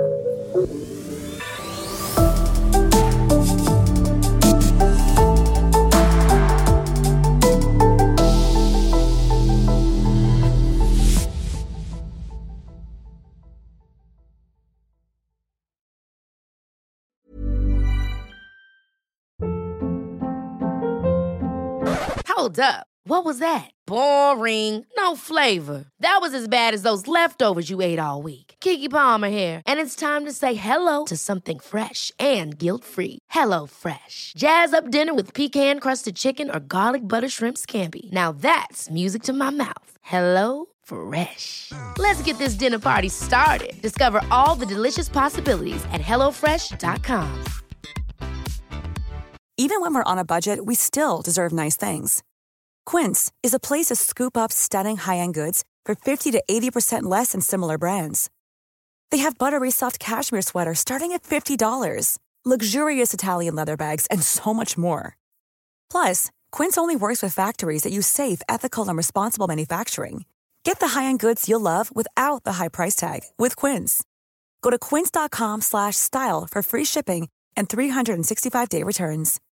Hold up. What was that? Boring. No flavor. That was as bad as those leftovers you ate all week. Keke Palmer here, and it's time to say hello to something fresh and guilt-free. Hello Fresh. Jazz up dinner with pecan-crusted chicken or garlic butter shrimp scampi. Now that's music to my mouth. Hello Fresh. Let's get this dinner party started. Discover all the delicious possibilities at hello fresh dot com. Even when we're on a budget, we still deserve nice things. Quince is a place to scoop up stunning high-end goods for fifty to eighty percent less than similar brands. They have buttery soft cashmere sweaters starting at fifty dollars, luxurious Italian leather bags, and so much more. Plus, Quince only works with factories that use safe, ethical, and responsible manufacturing. Get the high-end goods you'll love without the high price tag with Quince. Go to quince dot com slash style for free shipping and three hundred sixty-five day returns.